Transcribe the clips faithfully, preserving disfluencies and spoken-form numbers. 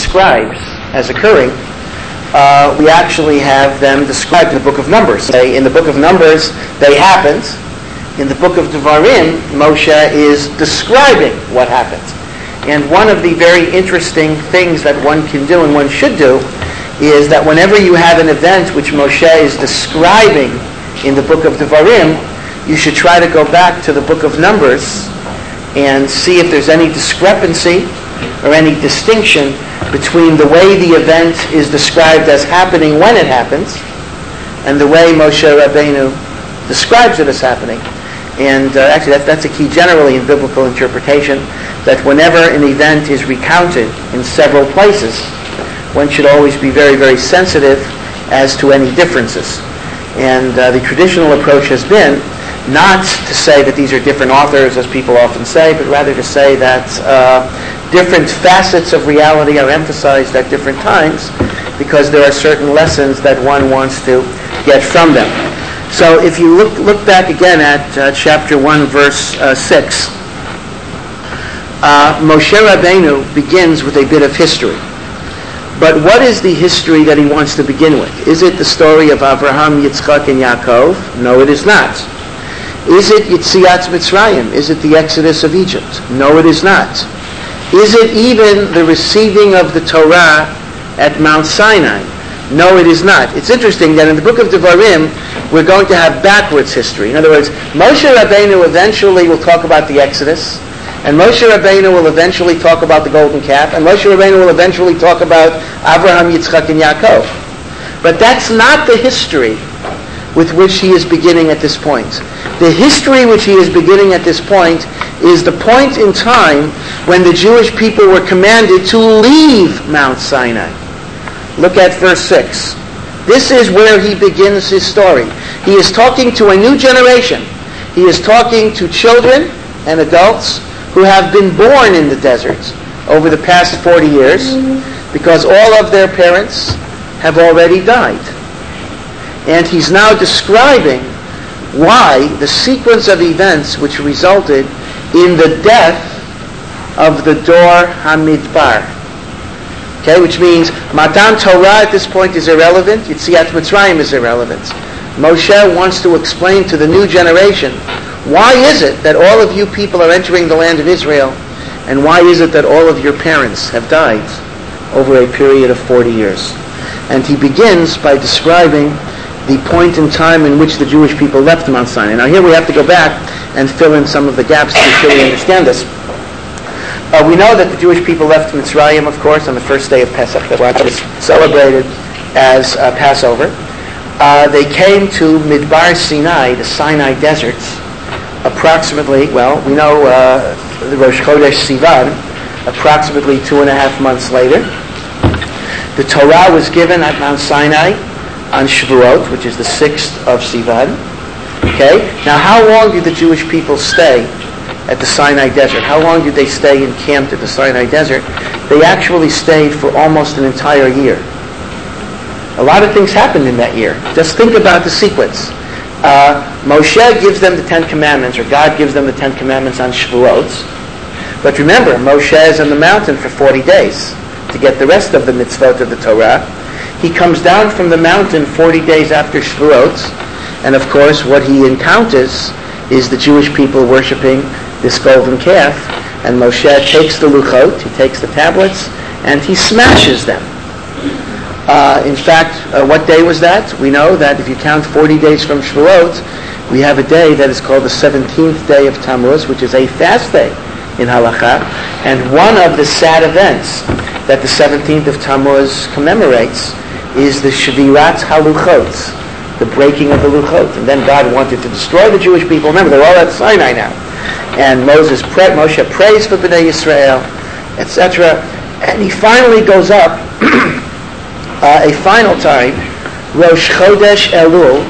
describes as occurring, uh, we actually have them described in the book of Numbers. In the book of Numbers, they happened. In the book of Devarim, Moshe is describing what happened. And one of the very interesting things that one can do and one should do is that whenever you have an event which Moshe is describing in the book of Devarim, you should try to go back to the book of Numbers and see if there's any discrepancy or any distinction between the way the event is described as happening when it happens and the way Moshe Rabbeinu describes it as happening. And uh, actually that, that's a key generally in biblical interpretation, that whenever an event is recounted in several places, one should always be very, very sensitive as to any differences. And uh, the traditional approach has been not to say that these are different authors, as people often say, but rather to say that uh, different facets of reality are emphasized at different times because there are certain lessons that one wants to get from them. So if you look look back again at uh, chapter one, verse uh, six, uh, Moshe Rabbeinu begins with a bit of history. But what is the history that he wants to begin with? Is it the story of Abraham, Yitzchak, and Yaakov? No, it is not. Is it Yetziat Mitzrayim? Is it the Exodus of Egypt? No, it is not. Is it even the receiving of the Torah at Mount Sinai? No, it is not. It's interesting that in the book of Devarim, we're going to have backwards history. In other words, Moshe Rabbeinu eventually will talk about the Exodus, and Moshe Rabbeinu will eventually talk about the golden calf, and Moshe Rabbeinu will eventually talk about Abraham, Yitzchak, and Yaakov. But that's not the history with which he is beginning at this point. The history which he is beginning at this point is the point in time when the Jewish people were commanded to leave Mount Sinai. Look at verse six. This is where he begins his story. He is talking to a new generation. He is talking to children and adults who have been born in the desert over the past forty years because all of their parents have already died. And he's now describing why the sequence of events which resulted in the death of the Dor HaMidbar. Okay, which means Matan Torah at this point is irrelevant, Yetziat Mitzrayim is irrelevant. Moshe wants to explain to the new generation, why is it that all of you people are entering the land of Israel, and why is it that all of your parents have died over a period of forty years? And he begins by describing the point in time in which the Jewish people left Mount Sinai. Now here we have to go back and fill in some of the gaps to truly understand this. Uh, we know that the Jewish people left Mitzrayim, of course, on the first day of Pesach. That was celebrated as uh, Passover. Uh, they came to Midbar Sinai, the Sinai Desert, approximately, well, we know uh, the Rosh Chodesh Sivan, approximately two and a half months later. The Torah was given at Mount Sinai on Shavuot, which is the sixth of Sivan. Okay? Now, how long did the Jewish people stay at the Sinai Desert? How long did they stay encamped at the Sinai Desert? They actually stayed for almost an entire year. A lot of things happened in that year. Just think about the sequence. Uh, Moshe gives them the Ten Commandments, or God gives them the Ten Commandments on Shavuot. But remember, Moshe is on the mountain for forty days to get the rest of the mitzvot of the Torah. He comes down from the mountain forty days after Shavuot, and of course what he encounters is the Jewish people worshiping this golden calf, and Moshe takes the luchot, he takes the tablets, and he smashes them. Uh, in fact, uh, what day was that? We know that if you count forty days from Shavuot, we have a day that is called the seventeenth day of Tammuz, which is a fast day in Halakha, and one of the sad events that the seventeenth of Tammuz commemorates is the Shvirat HaLuchot, the breaking of the Luchot. And then God wanted to destroy the Jewish people. Remember, they're all at Sinai now. And Moses, pray, Moshe prays for Bnei Yisrael, et cetera. And he finally goes up uh, a final time, Rosh Chodesh Elul,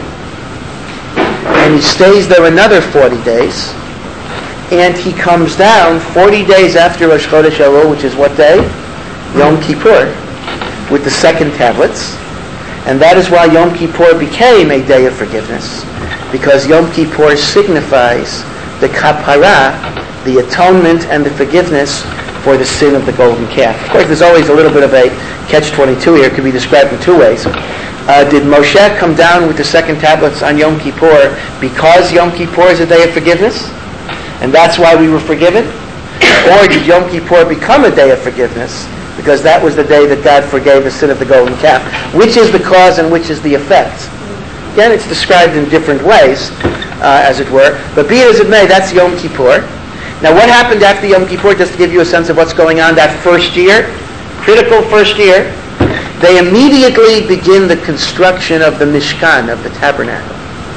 and he stays there another forty days. And he comes down forty days after Rosh Chodesh Elul, which is what day? Yom Kippur, with the second tablets. And that is why Yom Kippur became a day of forgiveness, because Yom Kippur signifies the kapara, the atonement and the forgiveness for the sin of the golden calf. Of course, there's always a little bit of a catch twenty-two here. It could be described in two ways. Uh, did Moshe come down with the second tablets on Yom Kippur because Yom Kippur is a day of forgiveness, and that's why we were forgiven? Or did Yom Kippur become a day of forgiveness because that was the day that God forgave the sin of the golden calf? Which is the cause and which is the effect? Again, it's described in different ways, uh, as it were. But be it as it may, that's Yom Kippur. Now, what happened after Yom Kippur, just to give you a sense of what's going on that first year, critical first year, they immediately begin the construction of the Mishkan, of the tabernacle.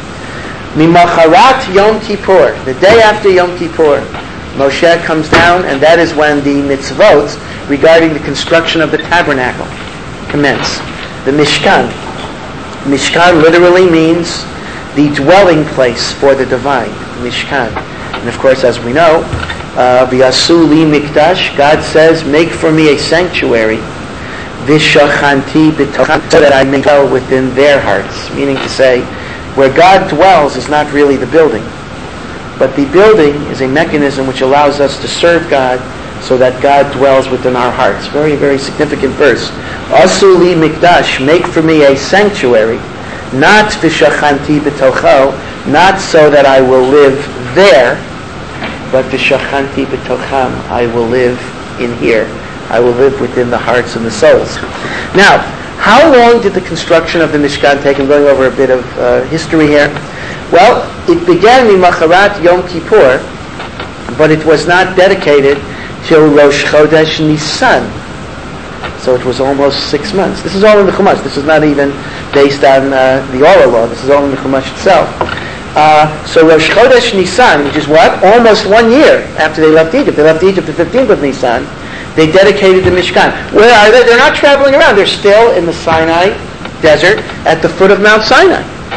Mimacharat Yom Kippur, the day after Yom Kippur, Moshe comes down, and that is when the mitzvot regarding the construction of the tabernacle commence. The Mishkan. Mishkan literally means the dwelling place for the divine, Mishkan. And of course, as we know, V'yasu li mikdash, God says, make for me a sanctuary, V'shachanti b'tocham, so that I may dwell within their hearts. Meaning to say, where God dwells is not really the building, but the building is a mechanism which allows us to serve God so that God dwells within our hearts. Very, very significant verse. Asu li mikdash, make for me a sanctuary, not v'shachanti b'tocho, not so that I will live there, but v'shachanti b'tocham, I will live in here. I will live within the hearts and the souls. Now, how long did the construction of the Mishkan take? I'm going over a bit of uh, history here. Well, it began Mimacharat Yom Kippur, but it was not dedicated till Rosh Chodesh Nisan. So it was almost six months. This is all in the Chumash. This is not even based on uh, the oral law. This is all in the Chumash itself. Uh, so Rosh Chodesh Nisan, which is what? Almost one year after they left Egypt. They left Egypt the fifteenth of Nisan. They dedicated the Mishkan. Where are they? They're not traveling around. They're still in the Sinai desert at the foot of Mount Sinai.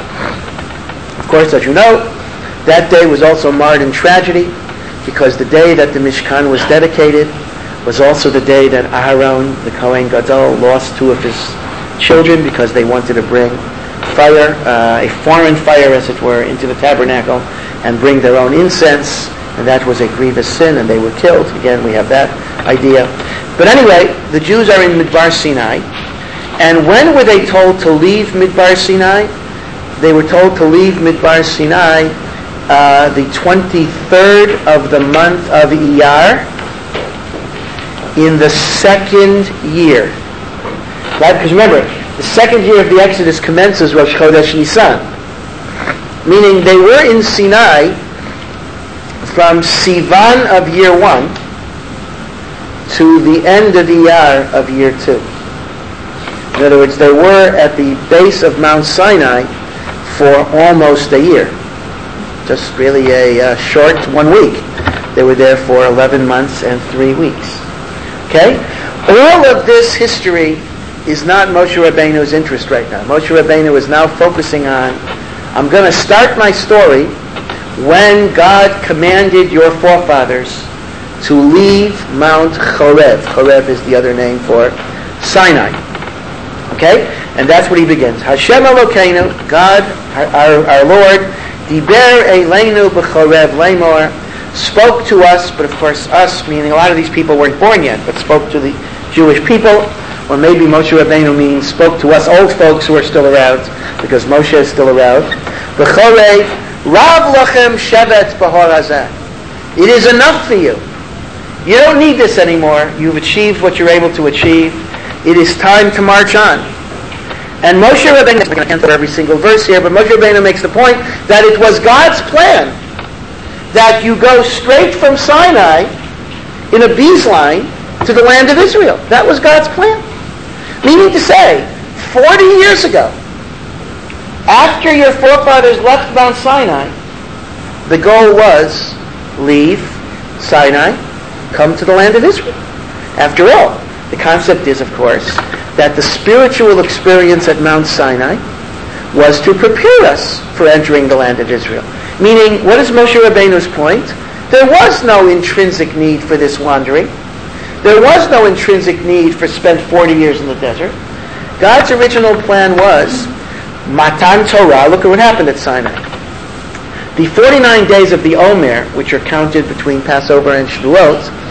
Of course, as you know, that day was also marred in tragedy because the day that the Mishkan was dedicated was also the day that Aharon, the Kohen Gadol, lost two of his children because they wanted to bring fire, uh, a foreign fire as it were, into the tabernacle and bring their own incense, and that was a grievous sin, and they were killed. Again, we have that idea. But anyway, the Jews are in Midbar Sinai, and when were they told to leave Midbar Sinai? They were told to leave Midbar Sinai uh, the twenty-third of the month of Iyar in the second year. Right? Because remember, the second year of the Exodus commences Rosh Chodesh Nisan. Meaning they were in Sinai from Sivan of year one to the end of Iyar of year two. In other words, they were at the base of Mount Sinai for almost a year. Just really a uh, short one week. They were there for eleven months and three weeks. Okay? All of this history is not Moshe Rabbeinu's interest right now. Moshe Rabbeinu is now focusing on, I'm going to start my story when God commanded your forefathers to leave Mount Chorev. Chorev is the other name for Sinai. Okay? And that's what he begins. Hashem Elokeinu, God, our, our Lord, Diber Eleinu b'Chorev Lemor, spoke to us, but of course us, meaning a lot of these people weren't born yet, but spoke to the Jewish people, or maybe Moshe Rabbeinu means spoke to us old folks who are still around, because Moshe is still around. B'Chorev, Rav Lachem Shevet B'Hor Hazeh. It is enough for you. You don't need this anymore. You've achieved what you're able to achieve. It is time to march on. And Moshe Rabbeinu, I'm going to answer every single verse here, but Moshe Rabbeinu makes the point that it was God's plan that you go straight from Sinai in a bee's line to the land of Israel. That was God's plan. Meaning to say, forty years ago, after your forefathers left Mount Sinai, the goal was leave Sinai, come to the land of Israel. After all, the concept is, of course, that the spiritual experience at Mount Sinai was to prepare us for entering the land of Israel. Meaning, what is Moshe Rabbeinu's point? There was no intrinsic need for this wandering. There was no intrinsic need for spent forty years in the desert. God's original plan was Matan Torah. Look at what happened at Sinai. The forty-nine days of the Omer, which are counted between Passover and Shavuot,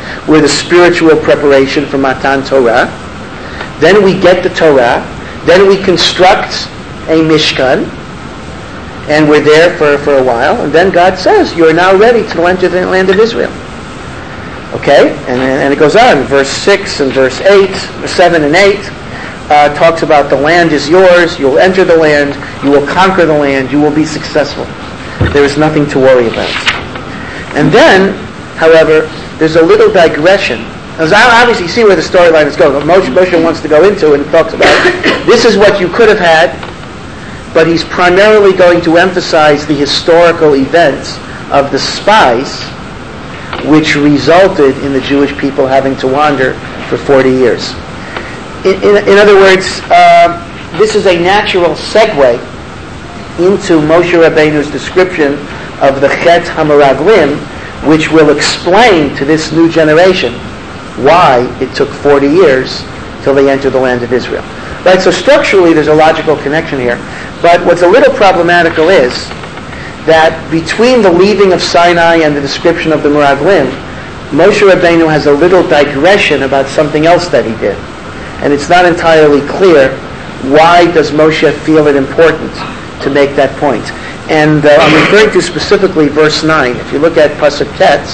We're the spiritual preparation for Matan Torah. Then we get the Torah. Then we construct a Mishkan. And we're there for, for a while. And then God says, you are now ready to enter the land of Israel. Okay? And, and it goes on. Verse six and verse eight, seven and eight, uh, talks about the land is yours. You'll enter the land. You will conquer the land. You will be successful. There is nothing to worry about. And then, however, there's a little digression. As I obviously see where the storyline is going. Moshe, Moshe wants to go into and talks about this is what you could have had, but he's primarily going to emphasize the historical events of the spies which resulted in the Jewish people having to wander for forty years. In, in, in other words, uh, this is a natural segue into Moshe Rabbeinu's description of the Chet HaMeraglim, which will explain to this new generation why it took forty years till they entered the land of Israel. Right, so structurally there's a logical connection here. But what's a little problematical is that between the leaving of Sinai and the description of the Meraglim, Moshe Rabbeinu has a little digression about something else that he did. And it's not entirely clear why does Moshe feel it important to make that point. And uh, I'm referring to specifically verse nine. If you look at Pasuk Tet,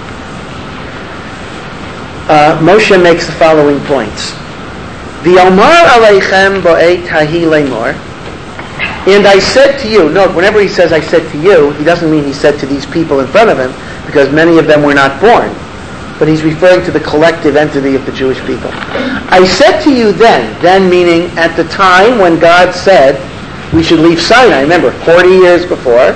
uh, Moshe makes the following points. V'yomar aleichem bo'et hahi lemor. And I said to you, note, whenever he says I said to you, he doesn't mean he said to these people in front of him, because many of them were not born. But he's referring to the collective entity of the Jewish people. I said to you then, then meaning at the time when God said we should leave Sinai, remember, forty years before,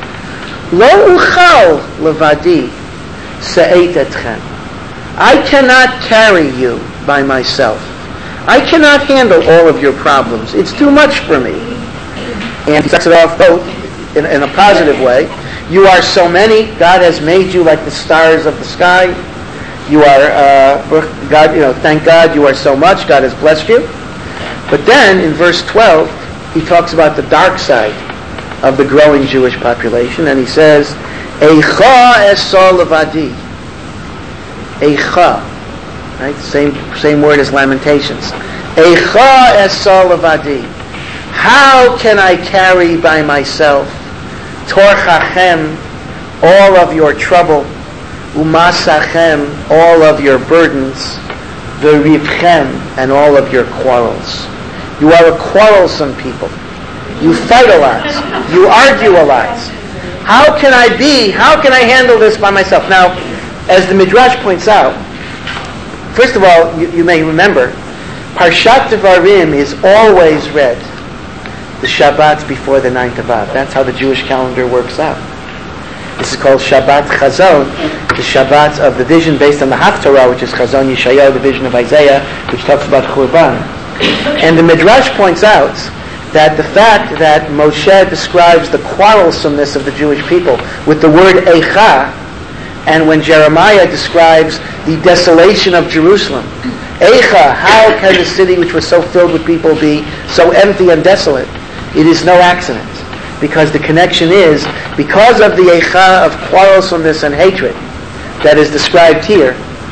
Lo uchal levadi se'et etchem. I cannot carry you by myself. I cannot handle all of your problems. It's too much for me. And he sets it off both in, in a positive way. You are so many. God has made you like the stars of the sky. You are, uh, God, you know, thank God you are so much. God has blessed you. But then in verse twelve, he talks about the dark side of the growing Jewish population, and he says, Eicha esol levadi. Eicha. Right? Same, same word as Lamentations. Eicha esol levadi. How can I carry by myself torchachem, all of your trouble, umasachem, all of your burdens, v'rivchem, and all of your quarrels? You are a quarrelsome people. You fight a lot. You argue a lot. How can I be, how can I handle this by myself? Now, as the Midrash points out, first of all, you, you may remember, Parshat Devarim is always read the Shabbats before the ninth of Av. That's how the Jewish calendar works out. This is called Shabbat Chazon, the Shabbats of the vision based on the Haftarah, which is Chazon Yeshayahu, the vision of Isaiah, which talks about Churban. And the Midrash points out that the fact that Moshe describes the quarrelsomeness of the Jewish people with the word Eicha, and when Jeremiah describes the desolation of Jerusalem, Eicha, how can the city which was so filled with people be so empty and desolate? It is no accident, because the connection is, because of the Eicha of quarrelsomeness and hatred that is described here,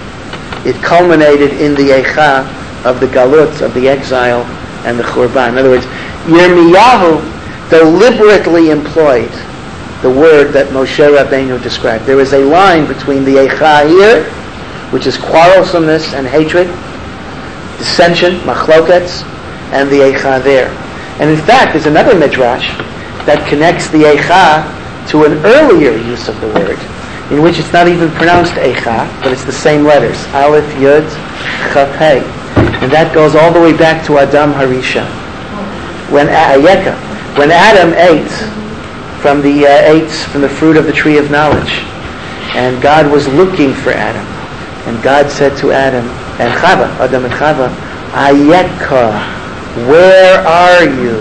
it culminated in the Eicha of the Galut, of the exile, and the Churban. In other words, Yirmiyahu deliberately employed the word that Moshe Rabbeinu described. There is a line between the Eicha here, which is quarrelsomeness and hatred, dissension, machlokets, and the Eicha there. And in fact, there's another midrash that connects the Eicha to an earlier use of the word, in which it's not even pronounced Eicha, but it's the same letters, Aleph, Yud, Chaf, Hey. And that goes all the way back to Adam Harisha. When Ayeka, when Adam ate from the uh, ate from the fruit of the tree of knowledge, and God was looking for Adam, and God said to Adam and Chava, Adam and Chava, Ayeka, where are you?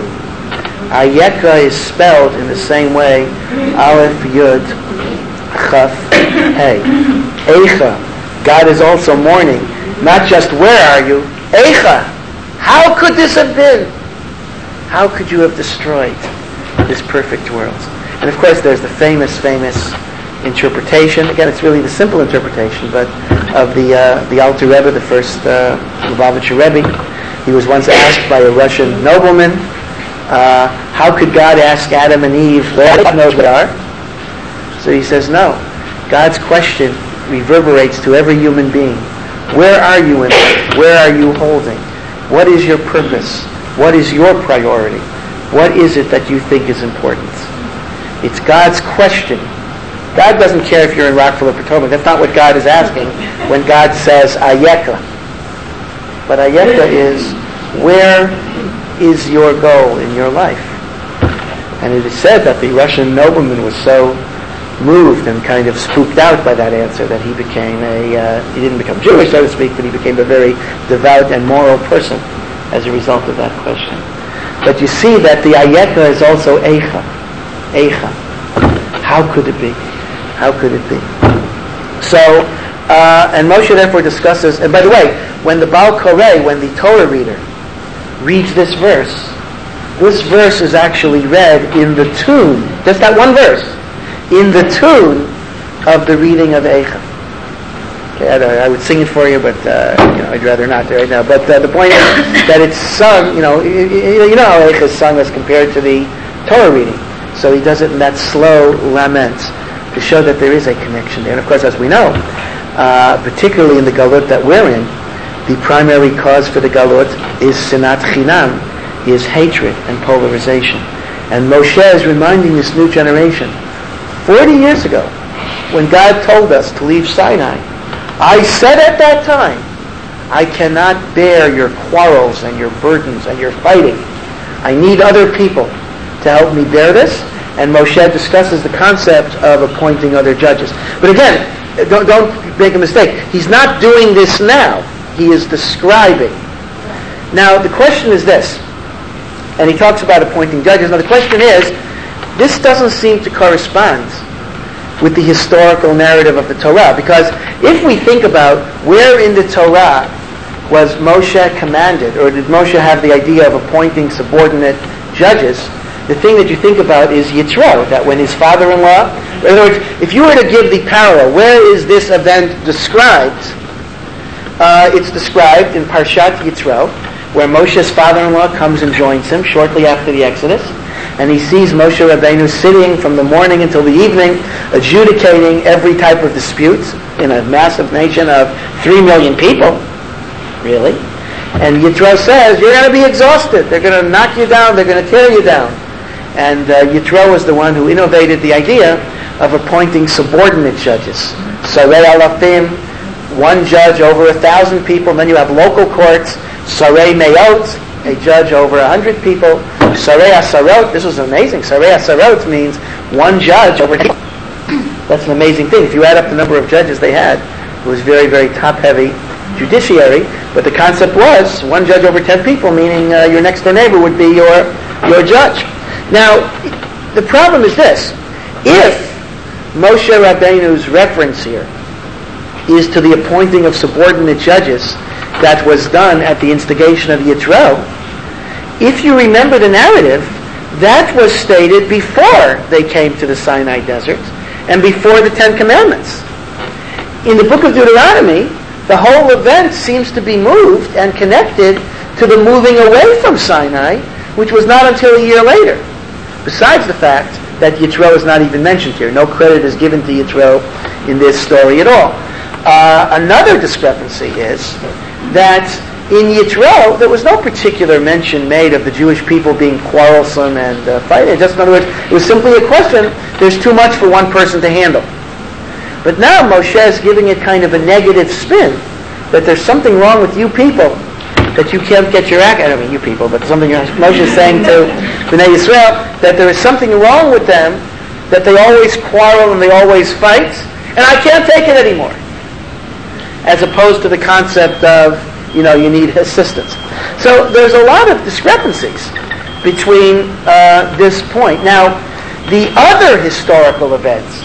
Ayeka is spelled in the same way, Aleph, Yud, Chaf, Hey. Eicha, God is also mourning, not just where are you, Eicha, how could this have been? How could you have destroyed this perfect world? And of course there's the famous, famous interpretation. Again, it's really the simple interpretation, but of the uh, the Alter Rebbe, the first uh, Lubavitcher Rebbe. He was once asked by a Russian nobleman, uh, how could God ask Adam and Eve, God knows what they are? So he says, no. God's question reverberates to every human being. Where are you in life? Where are you holding? What is your purpose? What is your priority? What is it that you think is important? It's God's question. God doesn't care if you're in Rockville or Potomac. That's not what God is asking when God says Ayeka. But Ayeka is, where is your goal in your life? And it is said that the Russian nobleman was so moved and kind of spooked out by that answer that he became a, uh, he didn't become Jewish, so to speak, but he became a very devout and moral person as a result of that question. But you see that the Ayeka is also Eicha. Eicha. How could it be? How could it be? So, uh, and Moshe therefore discusses, and by the way, when the Baal Koreh, when the Torah reader reads this verse, this verse is actually read in the tune, just that one verse, in the tune of the reading of Eicha. Okay, I, I would sing it for you, but uh, you know, I'd rather not right now. But uh, the point is that it's sung, you know, you, you know how Eicha is sung as compared to the Torah reading. So he does it in that slow lament to show that there is a connection there. And of course, as we know, uh, particularly in the Galut that we're in, the primary cause for the Galut is Sinat Chinam, is hatred and polarization. And Moshe is reminding this new generation, forty years ago, when God told us to leave Sinai, I said at that time, I cannot bear your quarrels and your burdens and your fighting. I need other people to help me bear this. And Moshe discusses the concept of appointing other judges. But again, don't, don't make a mistake. He's not doing this now. He is describing. Now, the question is this. And he talks about appointing judges. Now, the question is, this doesn't seem to correspond with the historical narrative of the Torah. Because if we think about where in the Torah was Moshe commanded, or did Moshe have the idea of appointing subordinate judges, the thing that you think about is Yitro, that when his father-in-law, in other words, if you were to give the parallel, where is this event described? Uh, it's described in Parshat Yitro, where Moshe's father-in-law comes and joins him shortly after the Exodus, and he sees Moshe Rabbeinu sitting from the morning until the evening, adjudicating every type of dispute in a massive nation of three million people. Really? And Yitro says, you're going to be exhausted. They're going to knock you down. They're going to tear you down. And uh, Yitro was the one who innovated the idea of appointing subordinate judges. Sarei Alafim, one judge over a thousand people. And then you have local courts. Sarei Meot, a judge over a hundred people. Sarei Asarot, this was amazing. Sarei Asarot means one judge over people. That's an amazing thing. If you add up the number of judges they had, it was very, very top-heavy judiciary. But the concept was one judge over ten people, meaning uh, your next-door neighbor would be your your judge. Now, the problem is this. If Moshe Rabbeinu's reference here is to the appointing of subordinate judges that was done at the instigation of Yitro, if you remember the narrative, that was stated before they came to the Sinai desert and before the Ten Commandments. In the book of Deuteronomy, the whole event seems to be moved and connected to the moving away from Sinai, which was not until a year later. Besides the fact that Yitro is not even mentioned here. No credit is given to Yitro in this story at all. Uh, another discrepancy is that in Yitro, there was no particular mention made of the Jewish people being quarrelsome and uh, fighting. Just in other words, it was simply a question, there's too much for one person to handle. But now Moshe is giving it kind of a negative spin, that there's something wrong with you people, that you can't get your act, I don't mean you people, but something Moshe is saying to Bnei Yisrael, that there is something wrong with them, that they always quarrel and they always fight, and I can't take it anymore. As opposed to the concept of, you know, you need assistance. So there's a lot of discrepancies between uh, this point. Now, the other historical events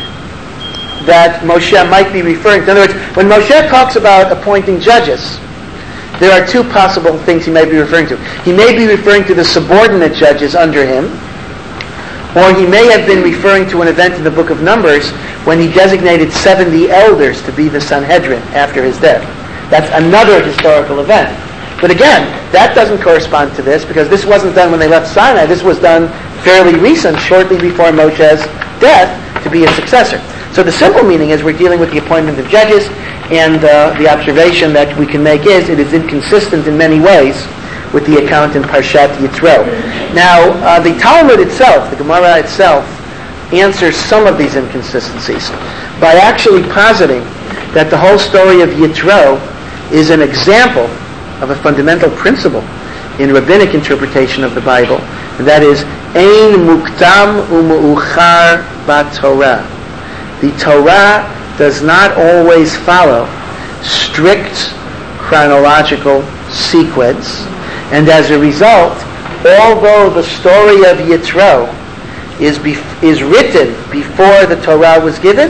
that Moshe might be referring to, in other words, when Moshe talks about appointing judges, there are two possible things he may be referring to. He may be referring to the subordinate judges under him, Or he may have been referring to an event in the book of Numbers when he designated seventy elders to be the Sanhedrin after his death. That's another historical event. But again, that doesn't correspond to this because this wasn't done when they left Sinai. This was done fairly recent, shortly before Moshe's death, to be his successor. So the simple meaning is we're dealing with the appointment of judges, and uh, the observation that we can make is it is inconsistent in many ways with the account in Parshat Yitro. Now, uh, the Talmud itself, the Gemara itself, answers some of these inconsistencies by actually positing that the whole story of Yitro is an example of a fundamental principle in rabbinic interpretation of the Bible, and that is Ein Muktam U'Mu'uchar B'Torah. The Torah does not always follow strict chronological sequence, and as a result, although the story of Yitro is bef- is written before the Torah was given,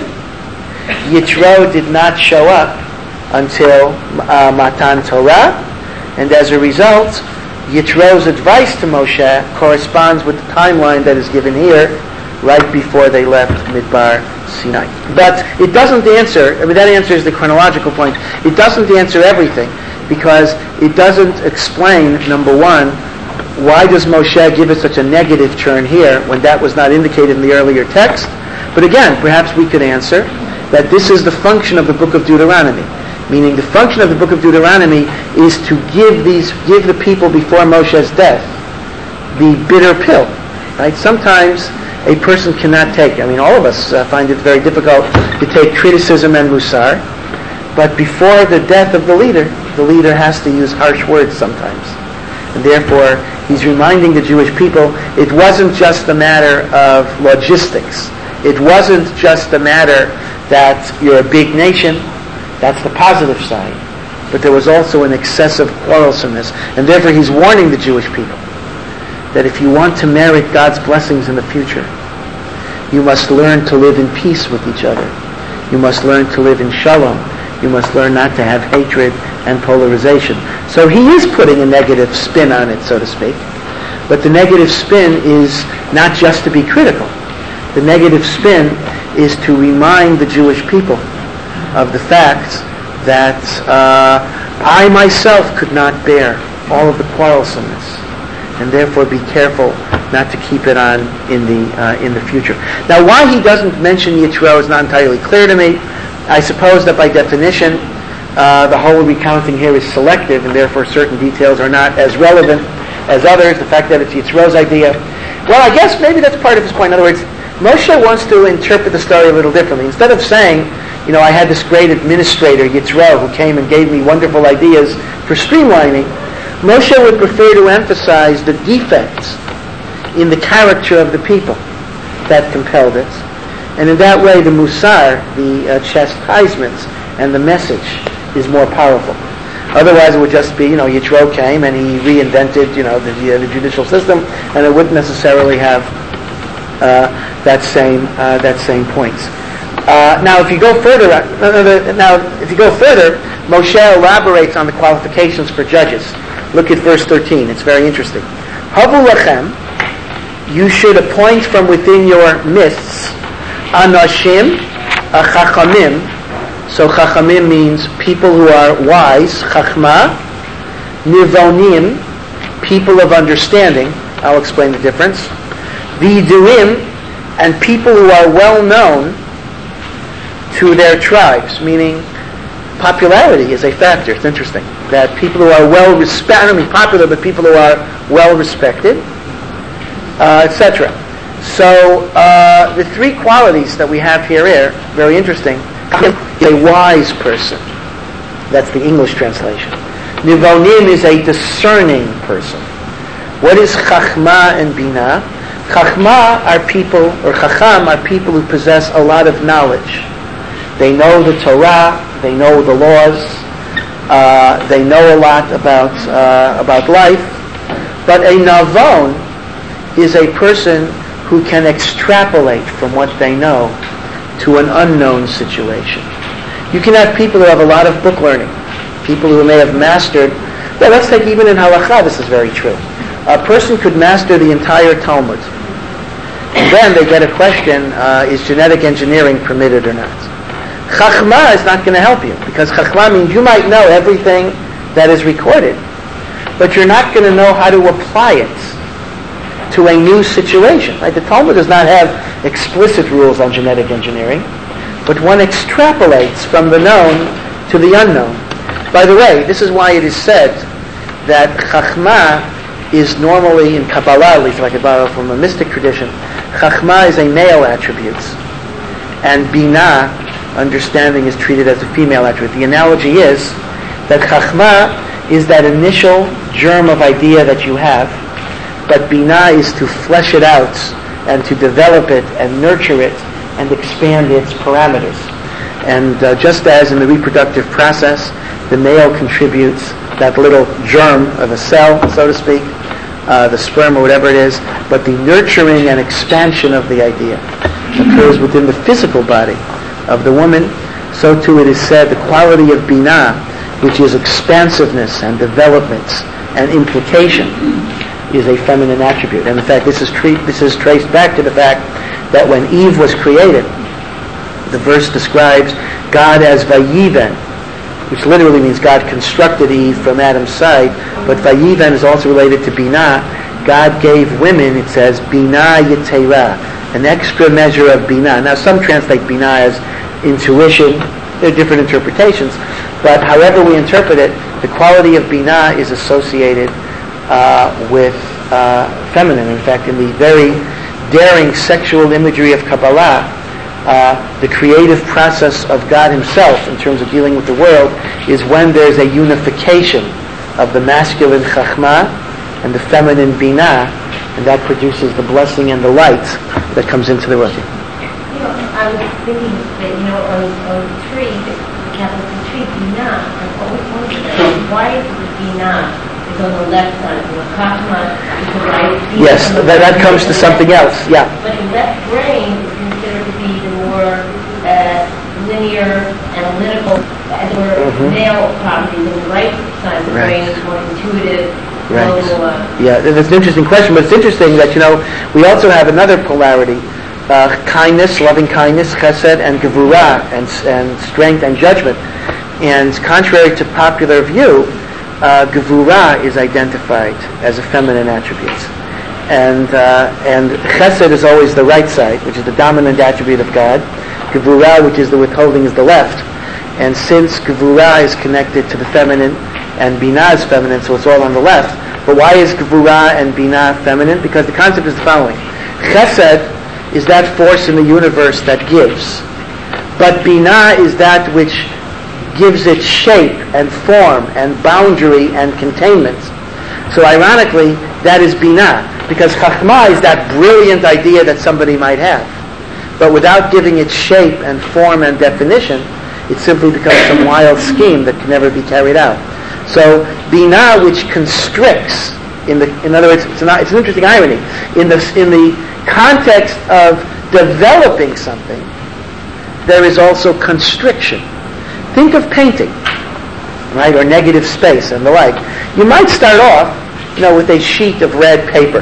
Yitro did not show up until uh, Matan Torah, and as a result, Yitro's advice to Moshe corresponds with the timeline that is given here, right before they left Midbar Sinai. But it doesn't answer, I mean that answers the chronological point, it doesn't answer everything, because it doesn't explain, number one, why does Moshe give it such a negative turn here when that was not indicated in the earlier text? But again, perhaps we could answer that this is the function of the book of Deuteronomy. Meaning the function of the book of Deuteronomy is to give these, give the people before Moshe's death the bitter pill. Right? Sometimes a person cannot take, I mean all of us uh, find it very difficult to take criticism and musar, but before the death of the leader, the leader has to use harsh words sometimes. And therefore, he's reminding the Jewish people, it wasn't just a matter of logistics. It wasn't just a matter that you're a big nation. That's the positive side. But there was also an excessive quarrelsomeness. And therefore he's warning the Jewish people that if you want to merit God's blessings in the future, you must learn to live in peace with each other. You must learn to live in shalom. You must learn not to have hatred and polarization. So he is putting a negative spin on it, so to speak. But the negative spin is not just to be critical. The negative spin is to remind the Jewish people of the fact that uh, I myself could not bear all of the quarrelsomeness, and therefore be careful not to keep it on in the uh, in the future. Now, why he doesn't mention Yitro is not entirely clear to me. I suppose that by definition, uh, the whole recounting here is selective, and therefore certain details are not as relevant as others. The fact that it's Yitro's idea, well, I guess maybe that's part of his point. In other words, Moshe wants to interpret the story a little differently. Instead of saying, you know, I had this great administrator, Yitro, who came and gave me wonderful ideas for streamlining, Moshe would prefer to emphasize the defects in the character of the people that compelled it. And in that way, the musar, the uh, chastisements, and the message is more powerful. Otherwise, it would just be, you know, Yitro came and he reinvented, you know, the, uh, the judicial system, and it wouldn't necessarily have uh, that same uh, that same points. Uh, now, if you go further, uh, now if you go further, Moshe elaborates on the qualifications for judges. Look at verse thirteen; it's very interesting. Havu lachem, you should appoint from within your midst anashim, a chachamim. So chachamim means people who are wise, chachma, nivonim, people of understanding. I'll explain the difference. Viduim, and people who are well known to their tribes, meaning popularity is a factor. It's interesting that people who are well respected, I don't mean popular, but people who are well respected, uh, et cetera. So uh, the three qualities that we have here are very interesting. A wise person. That's the English translation. Nivonim is a discerning person. What is Chachma and Bina? Chachma are people, or Chacham are people who possess a lot of knowledge. They know the Torah, they know the laws, uh, they know a lot about uh, about life. But a Navon is a person who can extrapolate from what they know to an unknown situation. You can have people who have a lot of book learning, people who may have mastered, well, let's take even in halakha, this is very true. A person could master the entire Talmud, And then they get a question, uh, is genetic engineering permitted or not? Chachma is not going to help you, because Chachma means you might know everything that is recorded, but you're not going to know how to apply it to a new situation. Right? The Talmud does not have explicit rules on genetic engineering, but one extrapolates from the known to the unknown. By the way, this is why it is said that Chachma is normally, in Kabbalah at least, if I could borrow from a mystic tradition, Chachma is a male attribute, and Binah, understanding, is treated as a female attribute. The analogy is that Chachma is that initial germ of idea that you have, but Binah is to flesh it out and to develop it and nurture it and expand its parameters. And uh, just as in the reproductive process, the male contributes that little germ of a cell, so to speak, uh, the sperm or whatever it is, but the nurturing and expansion of the idea occurs within the physical body of the woman. So too it is said the quality of Binah, which is expansiveness and development and implication, is a feminine attribute. And in fact, this is, tre- this is traced back to the fact that when Eve was created, the verse describes God as Vayiven, which literally means God constructed Eve from Adam's side, but Vayiven is also related to Binah. God gave women, it says, Binah Yetera, an extra measure of Binah. Now some translate Binah as intuition. There are different interpretations, but however we interpret it, the quality of Binah is associated uh, with uh, feminine. In fact, in the very daring sexual imagery of Kabbalah, Uh, the creative process of God himself in terms of dealing with the world is when there's a unification of the masculine Chachma and the feminine Binah, and that produces the blessing and the light that comes into the world. You know, I was thinking that, you know, on, on the tree, the capital tree, Binah, I've always wondered, why is the Binah is on the left side, and the Chachma is the right? Yes, that, that comes to something else, yeah. But the left brain is considered to be the more uh, linear, analytical, as it were, mm-hmm. male properties, and the right side of the Right. brain is more intuitive. Right. Little, uh, Yeah, that's an interesting question, but it's interesting that, you know, we also have another polarity, uh, kindness, loving kindness, chesed, and gevurah, and, and strength and judgment. And contrary to popular view, uh, gevurah is identified as a feminine attribute. And uh, and chesed is always the right side, which is the dominant attribute of God. Gevurah, which is the withholding, is the left. And since gevurah is connected to the feminine and binah is feminine, so it's all on the left. But why is gevurah and binah feminine? Because the concept is the following. Chesed is that force in the universe that gives. But binah is that which gives it shape and form and boundary and containment. So ironically, that is binah. Because chachma is that brilliant idea that somebody might have. But without giving it shape and form and definition, it simply becomes some wild scheme that can never be carried out. So binah, which constricts, in the in other words, it's, not, it's an interesting irony. In the in the context of developing something, there is also constriction. Think of painting, right, or negative space and the like. You might start off, you know, with a sheet of red paper,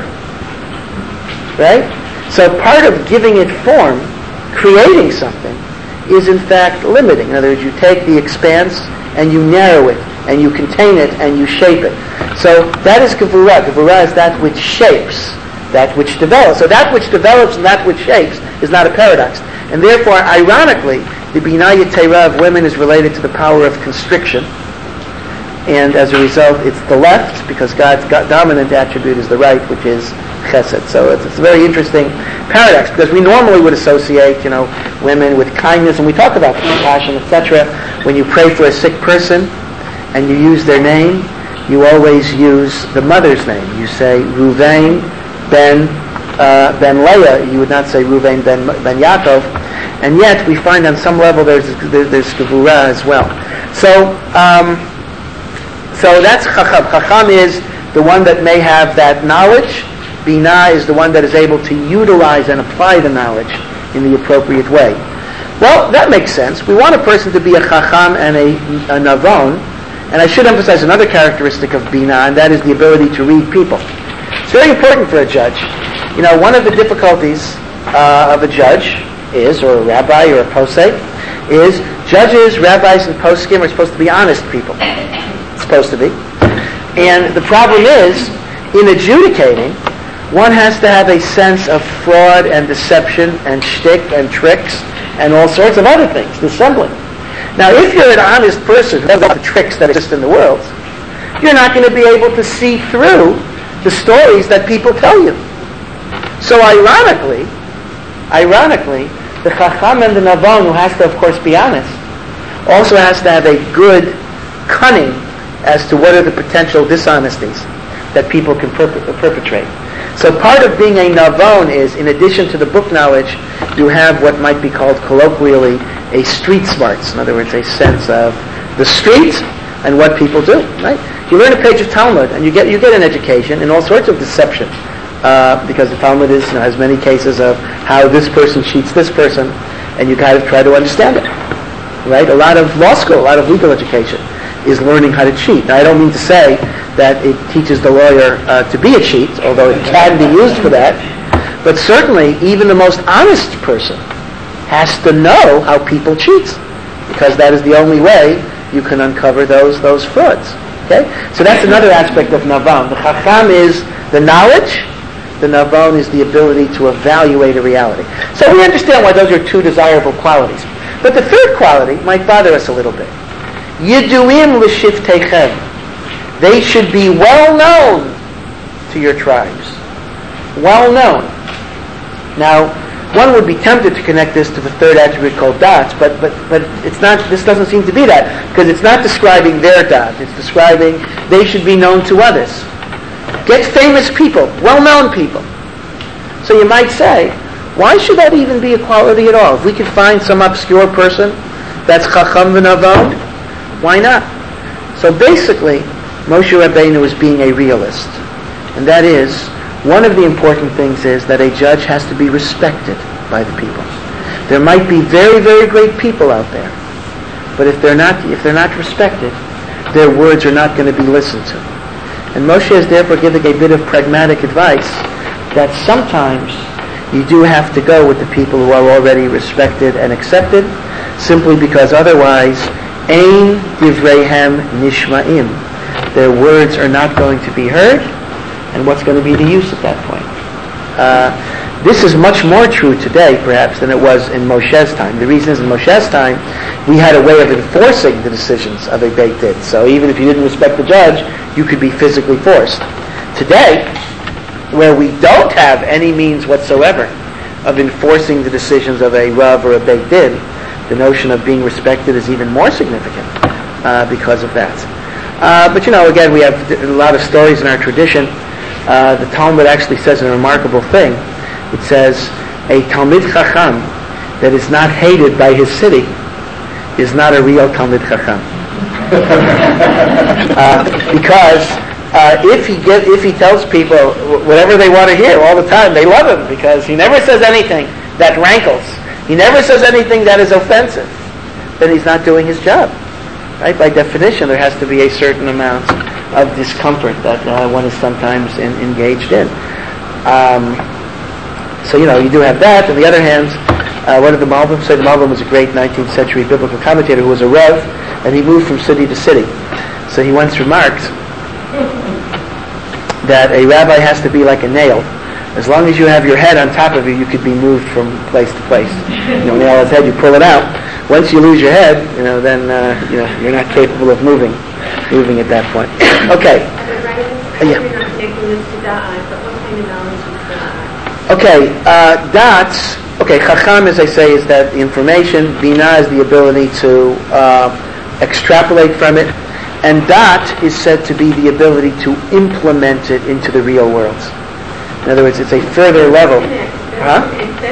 right? So part of giving it form, creating something, is in fact limiting. In other words, you take the expanse and you narrow it, and you contain it, and you shape it. So that is gevurah. Gevurah is that which shapes, that which develops. So that which develops and that which shapes is not a paradox. And therefore, ironically, the binah yetera of women is related to the power of constriction. And as a result, it's the left, because God's dominant attribute is the right, which is chesed. So it's, it's a very interesting paradox, because we normally would associate, you know, women with kindness, and we talk about compassion, et cetera. When you pray for a sick person and you use their name, you always use the mother's name. You say Ruvain ben uh, ben Leah. You would not say Ruvain ben ben Yaakov. And yet we find on some level there's there's gevurah as well. So. Um, So that's Chacham. Chacham is the one that may have that knowledge. Binah is the one that is able to utilize and apply the knowledge in the appropriate way. Well, that makes sense. We want a person to be a Chacham and a, a Navon. And I should emphasize another characteristic of Binah, and that is the ability to read people. It's very important for a judge. You know, one of the difficulties uh, of a judge is, or a rabbi or a posek, is judges, rabbis, and poskim are supposed to be honest people. It's supposed to be. And the problem is, in adjudicating, one has to have a sense of fraud and deception and shtick and tricks and all sorts of other things, dissembling. Now, if you're an honest person who knows the tricks that exist in the world, you're not going to be able to see through the stories that people tell you. So ironically, ironically, the Chacham and the Navon, who has to, of course, be honest, also has to have a good cunning as to what are the potential dishonesties that people can perp- perpetrate. So part of being a Navon is, in addition to the book knowledge, you have what might be called colloquially a street smarts. In other words, a sense of the street and what people do. Right? You learn a page of Talmud, and you get you get an education in all sorts of deception, uh, because the Talmud is, you know, has many cases of how this person cheats this person, and you kind of try to understand it. Right? A lot of law school, a lot of legal education is learning how to cheat. Now, I don't mean to say that it teaches the lawyer uh, to be a cheat, although it can be used for that. But certainly, even the most honest person has to know how people cheat, because that is the only way you can uncover those those frauds. Okay, so that's another aspect of Navon. The Chacham is the knowledge. The Navon is the ability to evaluate a reality. So we understand why those are two desirable qualities. But the third quality might bother us a little bit. Yiduim l'shiftechem. They should be well known to your tribes. Well known. Now, one would be tempted to connect this to the third attribute called dots, but but but it's not. This doesn't seem to be that, because it's not describing their dot. It's describing they should be known to others. Get famous people, well-known people. So you might say, why should that even be a quality at all? If we could find some obscure person that's Chacham v'Navon, why not? So basically, Moshe Rabbeinu is being a realist. And that is, one of the important things is that a judge has to be respected by the people. There might be very, very great people out there, but if they're not, if they're not respected, their words are not going to be listened to. And Moshe is therefore giving a bit of pragmatic advice that sometimes you do have to go with the people who are already respected and accepted, simply because otherwise, ein divreihem nishma'im. Their words are not going to be heard, and what's going to be the use at that point? Uh, this is much more true today, perhaps, than it was in Moshe's time. The reason is, in Moshe's time, we had a way of enforcing the decisions of a Beit Din. So even if you didn't respect the judge, you could be physically forced. Today, where we don't have any means whatsoever of enforcing the decisions of a Rav or a Beit Din, the notion of being respected is even more significant uh, because of that. Uh, but you know, again, we have a lot of stories in our tradition. Uh, the Talmud actually says a remarkable thing. It says, a Talmid Chacham that is not hated by his city is not a real Talmid Chacham. uh, because uh, if he get, if he tells people whatever they want to hear all the time, they love him, because he never says anything that rankles. He never says anything that is offensive. Then he's not doing his job. Right? By definition, there has to be a certain amount of discomfort that uh, one is sometimes in, engaged in. Um, so, you know, you do have that. On the other hand, uh, one of the Malbim said, the Malbim was a great nineteenth century biblical commentator who was a Rev, and he moved from city to city. So he once remarked that a rabbi has to be like a nail. As long as you have your head on top of you, you could be moved from place to place. You know, nail his head, you pull it out. Once you lose your head, you know, then uh, you know you're not capable of moving, moving at that point. Okay. Uh, yeah. Okay. Uh, dots. Okay. Chacham, as I say, is that the information. Bina is the ability to uh, extrapolate from it, and dot is said to be the ability to implement it into the real world. In other words, it's a further level. Huh?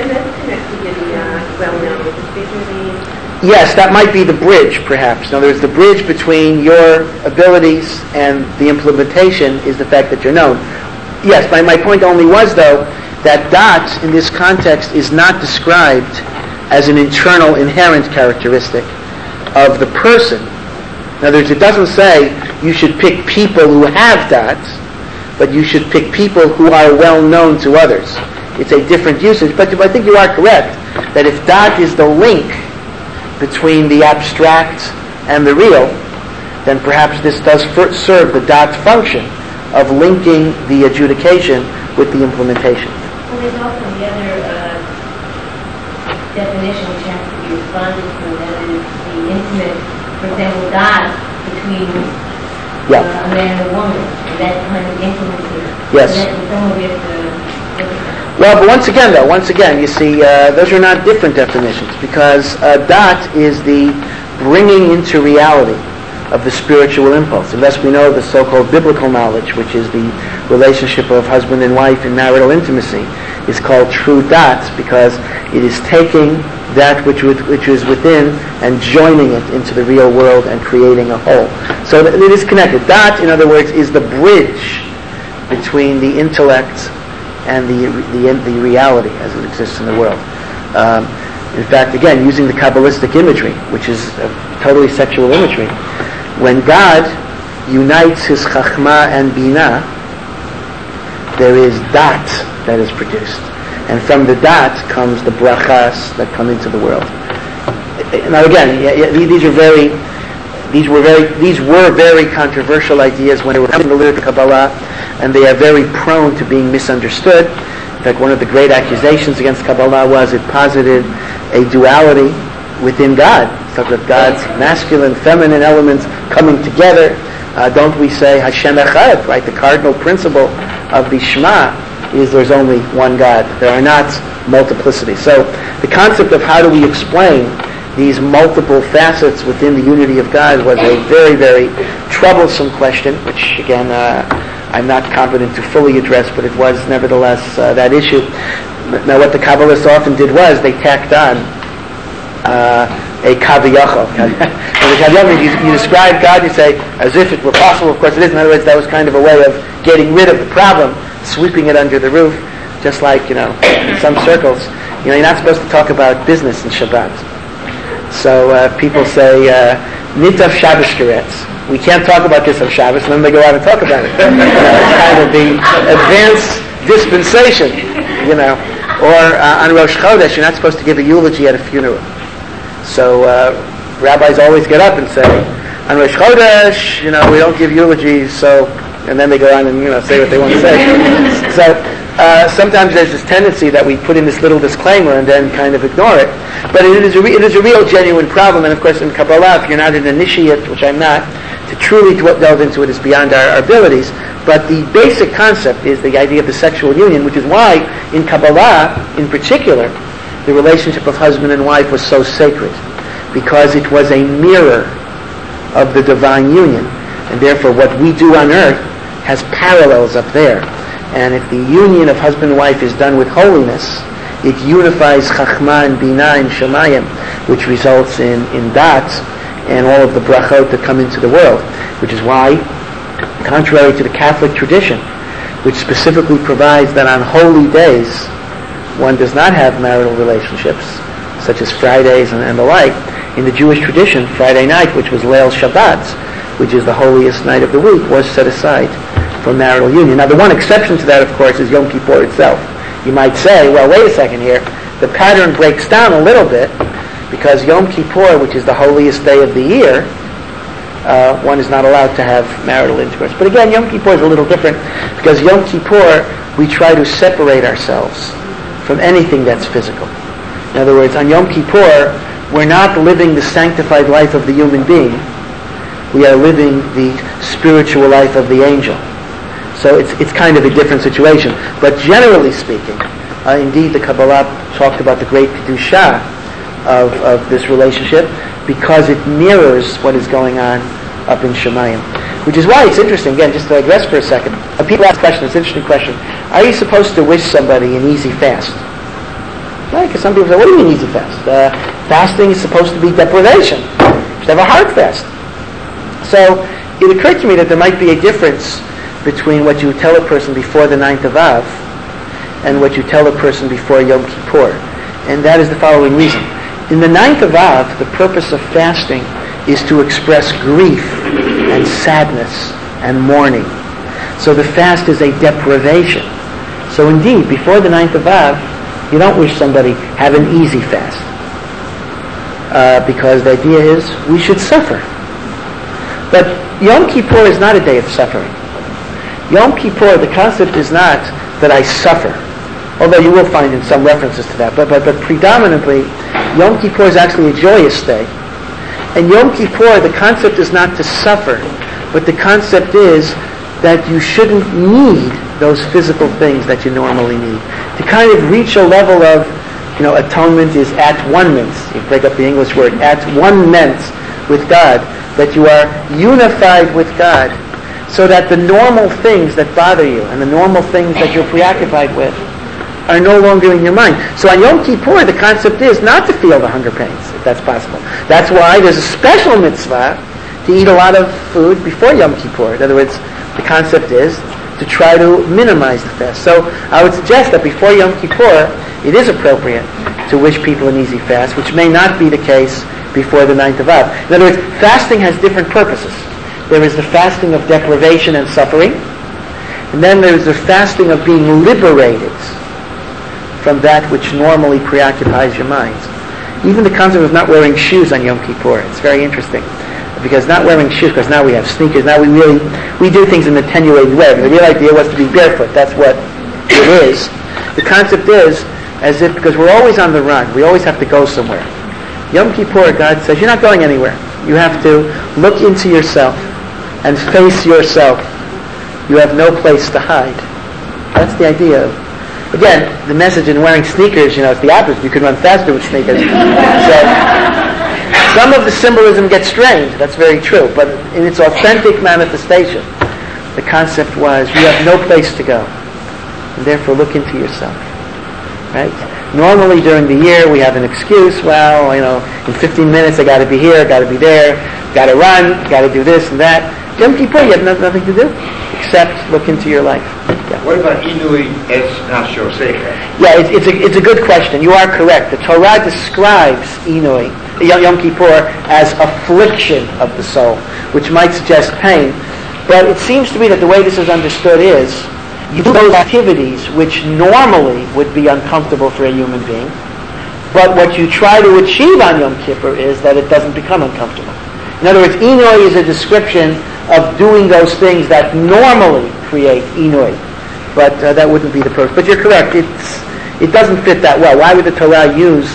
Yes, that might be the bridge, perhaps. In other words, the bridge between your abilities and the implementation is the fact that you're known. Yes, my, my point only was, though, that dot in this context is not described as an internal, inherent characteristic of the person. In other words, it doesn't say you should pick people who have dots, but you should pick people who are well known to others. it's a different usage. But I think you are correct that if dat is the link between the abstract and the real, then perhaps this does serve the dat function of linking the adjudication with the implementation. Well, there's also the other uh, definition which has to be responded to, that is the intimate, for example, dat between yeah. uh, a man and a woman, and that kind of intimacy. Yes. So that in some way we have to look at that. Well, but once again, though, once again, you see, uh, those are not different definitions, because uh, dat is the bringing into reality of the spiritual impulse. Unless we know the so-called biblical knowledge, which is the relationship of husband and wife in marital intimacy, is called true dat, because it is taking that which which is within and joining it into the real world and creating a whole. So it is connected. Dat, in other words, is the bridge between the intellect and the the, the reality as it exists in the world. Um, in fact, again, using the Kabbalistic imagery, which is uh, totally sexual imagery, when God unites His Chachma and Bina, there is dat that is produced. And from the dat comes the brachas that come into the world. Now again, these are very, these were very, these were very controversial ideas when they were in the literature of Kabbalah, and they are very prone to being misunderstood. In fact, one of the great accusations against Kabbalah was it posited a duality within God. So that God's masculine, feminine elements coming together. Uh, don't we say Hashem Echad, right? The cardinal principle of the Shema is there's only one God. There are not multiplicity. So the concept of how do we explain these multiple facets within the unity of God was a very, very troublesome question, which again, uh, I'm not competent to fully address, but it was nevertheless uh, that issue. Now what the Kabbalists often did was they tacked on uh, a kaviyachol. you, you describe God, you say, as if it were possible. Of course it is. In other words, that was kind of a way of getting rid of the problem, sweeping it under the roof, just like, you know, in some circles, you know, you're not supposed to talk about business in Shabbat. So uh, people say, Nitav Shabbos Keretz. We can't talk about this on Shabbos, and then they go out and talk about it. You know, it's kind of the advanced dispensation, you know. Or uh, on Rosh Chodesh, you're not supposed to give a eulogy at a funeral. So uh, rabbis always get up and say, on Rosh Chodesh, you know, we don't give eulogies, so, and then they go on and, you know, say what they want to say. So uh, sometimes there's this tendency that we put in this little disclaimer and then kind of ignore it. But it is a, re- it is a real, genuine problem, and of course in Kabbalah, if you're not an initiate, which I'm not, to truly delve into it is beyond our, our abilities. But the basic concept is the idea of the sexual union, which is why in Kabbalah, in particular, the relationship of husband and wife was so sacred, because it was a mirror of the divine union, and therefore what we do on earth has parallels up there. And if the union of husband and wife is done with holiness, it unifies Chachma and Bina and Shemayim, which results in, in dat and all of the brachot that come into the world, which is why, contrary to the Catholic tradition, which specifically provides that on holy days one does not have marital relationships, such as Fridays and, and the like. In the Jewish tradition, Friday night, which was Leil Shabbat, which is the holiest night of the week, was set aside for marital union. Now, the one exception to that, of course, is Yom Kippur itself. You might say, well, wait a second here. The pattern breaks down a little bit, because Yom Kippur, which is the holiest day of the year, uh, one is not allowed to have marital intercourse. But again, Yom Kippur is a little different, because Yom Kippur, we try to separate ourselves from anything that's physical. In other words, on Yom Kippur, we're not living the sanctified life of the human being. We are living the spiritual life of the angel. So it's it's kind of a different situation. But generally speaking, uh, indeed the Kabbalah talked about the great Kedusha of, of this relationship, because it mirrors what is going on up in Shemayim. Which is why it's interesting, again, just to digress for a second. Uh, people ask a question, it's an interesting question. Are you supposed to wish somebody an easy fast? Right, because some people say, what do you mean easy fast? Uh, fasting is supposed to be deprivation. You should have a hard fast. So it occurred to me that there might be a difference between what you tell a person before the ninth of Av and what you tell a person before Yom Kippur. And that is the following reason. In the ninth of Av, the purpose of fasting is to express grief and sadness and mourning. So the fast is a deprivation. So indeed, before the ninth of Av, you don't wish somebody have an easy fast. Uh, because the idea is we should suffer. But Yom Kippur is not a day of suffering. Yom Kippur, the concept is not that I suffer, although you will find in some references to that, but, but, but predominantly, Yom Kippur is actually a joyous day. And Yom Kippur, the concept is not to suffer, but the concept is that you shouldn't need those physical things that you normally need. To kind of reach a level of, you know, atonement is at one-ment. You break up the English word, at one-ment with God, that you are unified with God, so that the normal things that bother you and the normal things that you're preoccupied with are no longer in your mind. So on Yom Kippur, the concept is not to feel the hunger pains, if that's possible. That's why there's a special mitzvah to eat a lot of food before Yom Kippur. In other words, the concept is to try to minimize the fast. So I would suggest that before Yom Kippur, it is appropriate to wish people an easy fast, which may not be the case before the ninth of Av. In other words, fasting has different purposes. There is the fasting of deprivation and suffering, and then there is the fasting of being liberated from that which normally preoccupies your mind. Even the concept of not wearing shoes on Yom Kippur, it's very interesting. Because not wearing shoes, because now we have sneakers, now we really, we do things in an attenuated way. The real idea was to be barefoot, that's what it is. The concept is, as if, because we're always on the run, we always have to go somewhere. Yom Kippur, God says, you're not going anywhere. You have to look into yourself and face yourself. You have no place to hide. That's the idea of, again, the message in wearing sneakers, you know, it's the opposite. You can run faster with sneakers. So, some of the symbolism gets strained, that's very true, but in its authentic manifestation, the concept was, you have no place to go, and therefore look into yourself. Right? Normally during the year we have an excuse, well, you know, in fifteen minutes I got to be here, got to be there, got to run, got to do this and that. Yom Kippur, you have no, nothing to do except look into your life. Yeah. What about Inui Es Nafsho Secher? Yeah, it's, it's, a, it's a good question. You are correct. The Torah describes Inui, Yom Kippur, as affliction of the soul, which might suggest pain. But it seems to me that the way this is understood is, you do those activities which normally would be uncomfortable for a human being, but what you try to achieve on Yom Kippur is that it doesn't become uncomfortable. In other words, Inui is a description of doing those things that normally create Inui, but uh, that wouldn't be the purpose. But you're correct, it's, it doesn't fit that well. Why would the Torah use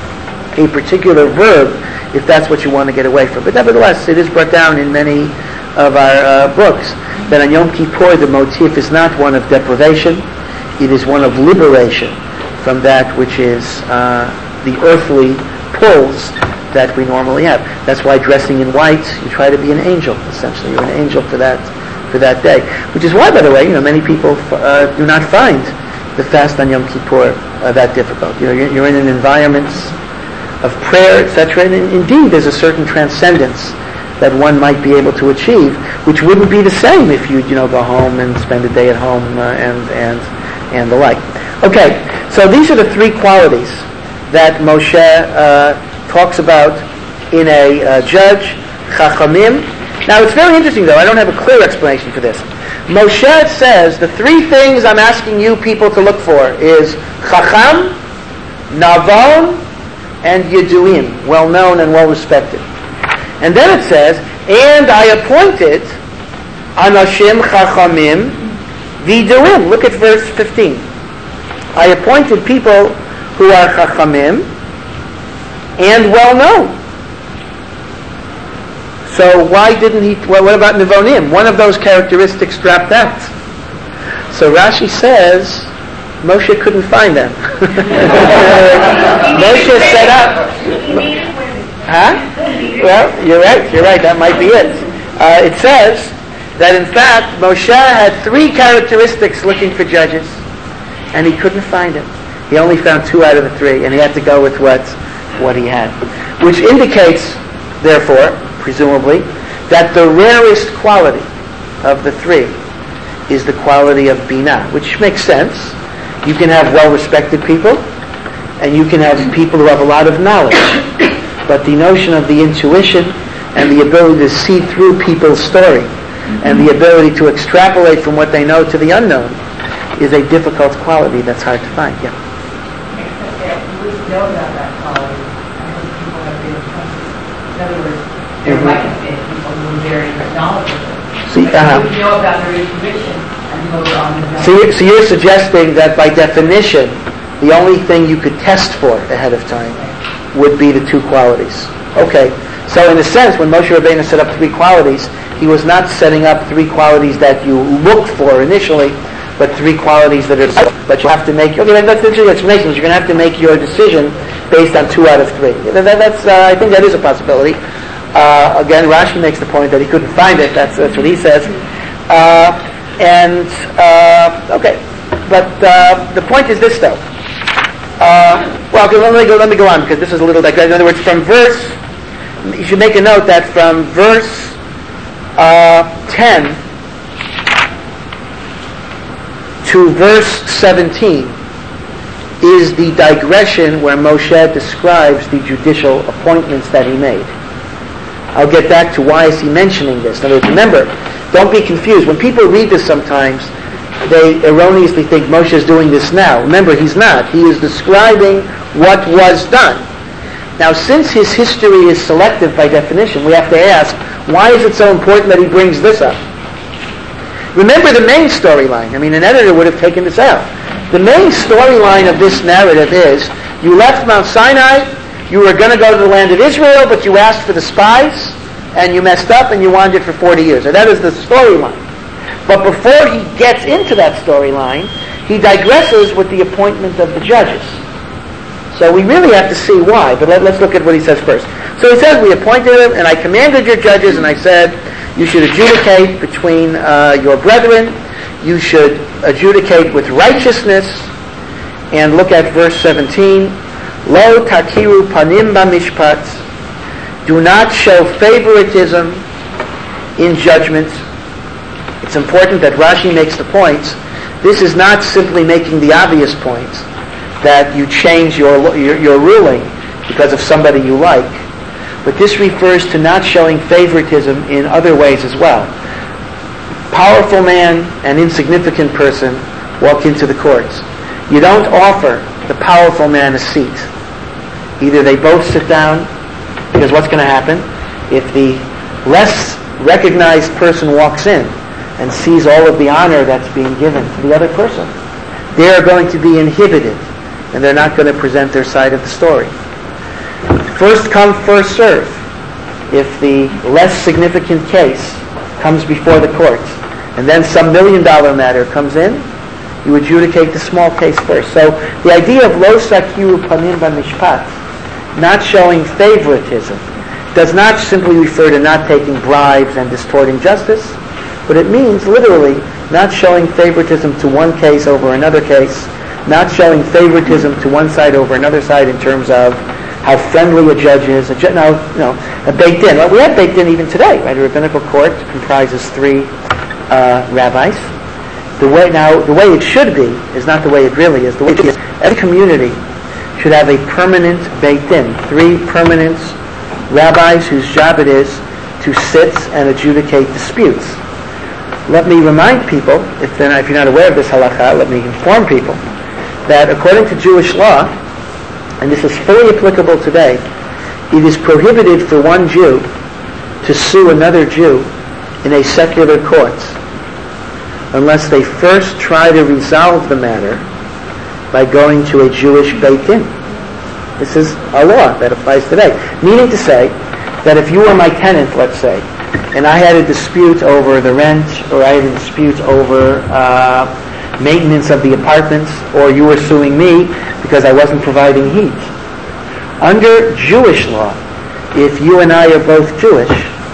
a particular verb if that's what you want to get away from? But nevertheless, it is brought down in many of our uh, books that on Yom Kippur the motif is not one of deprivation, it is one of liberation from that which is uh, the earthly pulls that we normally have. That's why dressing in white, you try to be an angel, essentially. You're an angel for that for that day. Which is why, by the way, you know, many people uh, do not find the fast on Yom Kippur uh, that difficult. You know, you're, you're in an environment of prayer, et cetera, and in, indeed there's a certain transcendence that one might be able to achieve, which wouldn't be the same if you, you know, go home and spend a day at home uh, and and and the like. Okay, so these are the three qualities that Moshe uh, talks about in a uh, judge, Chachamim. Now it's very interesting though, I don't have a clear explanation for this. Moshe says the three things I'm asking you people to look for is Chacham, Navon, and Yeduim, well known and well respected. And then it says, and I appointed Anashim Chachamim V'Yeduim. Look at verse fifteen. I appointed people who are Chachamim and well known. So why didn't he, well, what about Nivonim? One of those characteristics dropped out. So Rashi says, Moshe couldn't find them. Moshe set up. Huh? Well, you're right, you're right, that might be it. Uh, it says that in fact, Moshe had three characteristics looking for judges, and he couldn't find them. He only found two out of the three, and he had to go with what, what he had. Which indicates, therefore, presumably, that the rarest quality of the three is the quality of Binah, which makes sense. You can have well-respected people, and you can have people who have a lot of knowledge. But the notion of the intuition and the ability to see through people's story and the ability to extrapolate from what they know to the unknown, is a difficult quality that's hard to find. Yeah. Except that we know about that quality. I know people have been in other words, there Mhm. might have been people who were very knowledgeable. See, But uh-huh. we know about their intuition and who were on the So you're, so you're suggesting that by definition, the only thing you could test for ahead of time would be the two qualities. Okay. So in a sense, when Moshe Rabbeinu set up three qualities, he was not setting up three qualities that you looked for initially, but three qualities that are, but you have to make, okay, that's the explanation. You're going to have to make your decision based on two out of three. That, that's, uh, I think that is a possibility. Uh, again, Rashi makes the point that he couldn't find it. That's, that's what he says. Uh, and, uh, okay. But uh, the point is this, though. Uh, well, okay, let me go, let me go on, because this is a little bit, in other words, from verse, you should make a note that from verse uh, ten to verse seventeen is the digression where Moshe describes the judicial appointments that he made. I'll get back to why is he mentioning this. In other words, remember, don't be confused. When people read this sometimes, they erroneously think Moshe is doing this now. Remember, he's not. He is describing what was done. Now, since his history is selective by definition, we have to ask, why is it so important that he brings this up? Remember the main storyline. I mean, an editor would have taken this out. The main storyline of this narrative is, you left Mount Sinai, you were going to go to the land of Israel, but you asked for the spies, and you messed up, and you wandered for forty years. And that is the storyline. But before he gets into that storyline, he digresses with the appointment of the judges. So we really have to see why, but let, let's look at what he says first. So he says, we appointed him, and I commanded your judges, and I said, you should adjudicate between uh, your brethren, you should adjudicate with righteousness, and look at verse seventeen, Lo takiru panim b'mishpat, do not show favoritism in judgment. It's important that Rashi makes the points. This is not simply making the obvious point that you change your, your your ruling because of somebody you like, but this refers to not showing favoritism in other ways as well. Powerful man and insignificant person walk into the courts. You don't offer the powerful man a seat. Either they both sit down, because what's going to happen? If the less recognized person walks in and sees all of the honor that's being given to the other person, they are going to be inhibited, and they're not going to present their side of the story. First come, first serve. If the less significant case comes before the courts, and then some million dollar matter comes in, you adjudicate the small case first. So the idea of lo sakiru panim b'mishpat, not showing favoritism, does not simply refer to not taking bribes and distorting justice, but it means literally not showing favoritism to one case over another case, not showing favoritism to one side over another side in terms of how friendly a judge is. A ju- now, you know, a Beit Din. Well, we have Beit Din even today, right? A rabbinical court comprises three uh, rabbis. The way now, the way it should be is not the way it really is. The way it is, every community should have a permanent Beit Din, three permanent rabbis whose job it is to sit and adjudicate disputes. Let me remind people, if they're not, if you're not aware of this halakha, let me inform people that according to Jewish law, and this is fully applicable today, it is prohibited for one Jew to sue another Jew in a secular court unless they first try to resolve the matter by going to a Jewish Beit Din. This is a law that applies today. Meaning to say that if you were my tenant, let's say, and I had a dispute over the rent, or I had a dispute over uh, maintenance of the apartments, or you were suing me because I wasn't providing heat. Under Jewish law, if you and I are both Jewish,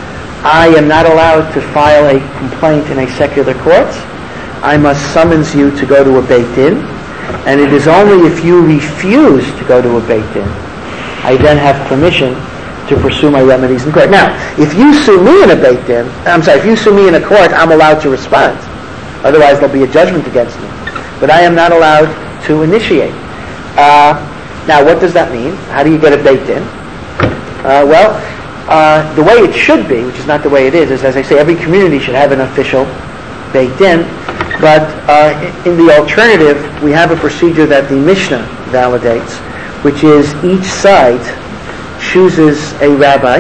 I am not allowed to file a complaint in a secular court. I must summons you to go to a Beit Din, and it is only if you refuse to go to a Beit Din, I then have permission to pursue my remedies in court. Now, if you sue me in a Beit Din, I'm sorry, if you sue me in a court, I'm allowed to respond. Otherwise, there'll be a judgment against me. But I am not allowed to initiate. Uh, now, what does that mean? How do you get a Beit Din? Uh, well, uh, the way it should be, which is not the way it is, is, as I say, every community should have an official Beit Din. But uh, in the alternative, we have a procedure that the Mishnah validates, which is each side chooses a rabbi,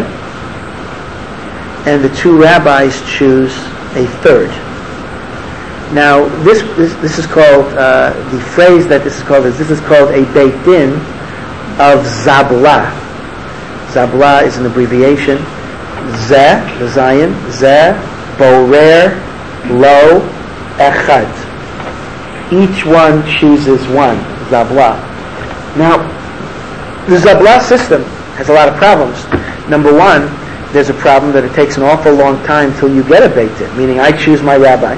and the two rabbis choose a third. Now, this this, this is called, uh, the phrase that this is called is, this is called a Beit Din of Zabla. Zabla is an abbreviation. Zeh, the Zion, Zeh, Borer, Lo, Echad. Each one chooses one, Zabla. Now, the Zabla system has a lot of problems. Number one, there's a problem that it takes an awful long time till you get a Beit Din, meaning I choose my rabbi,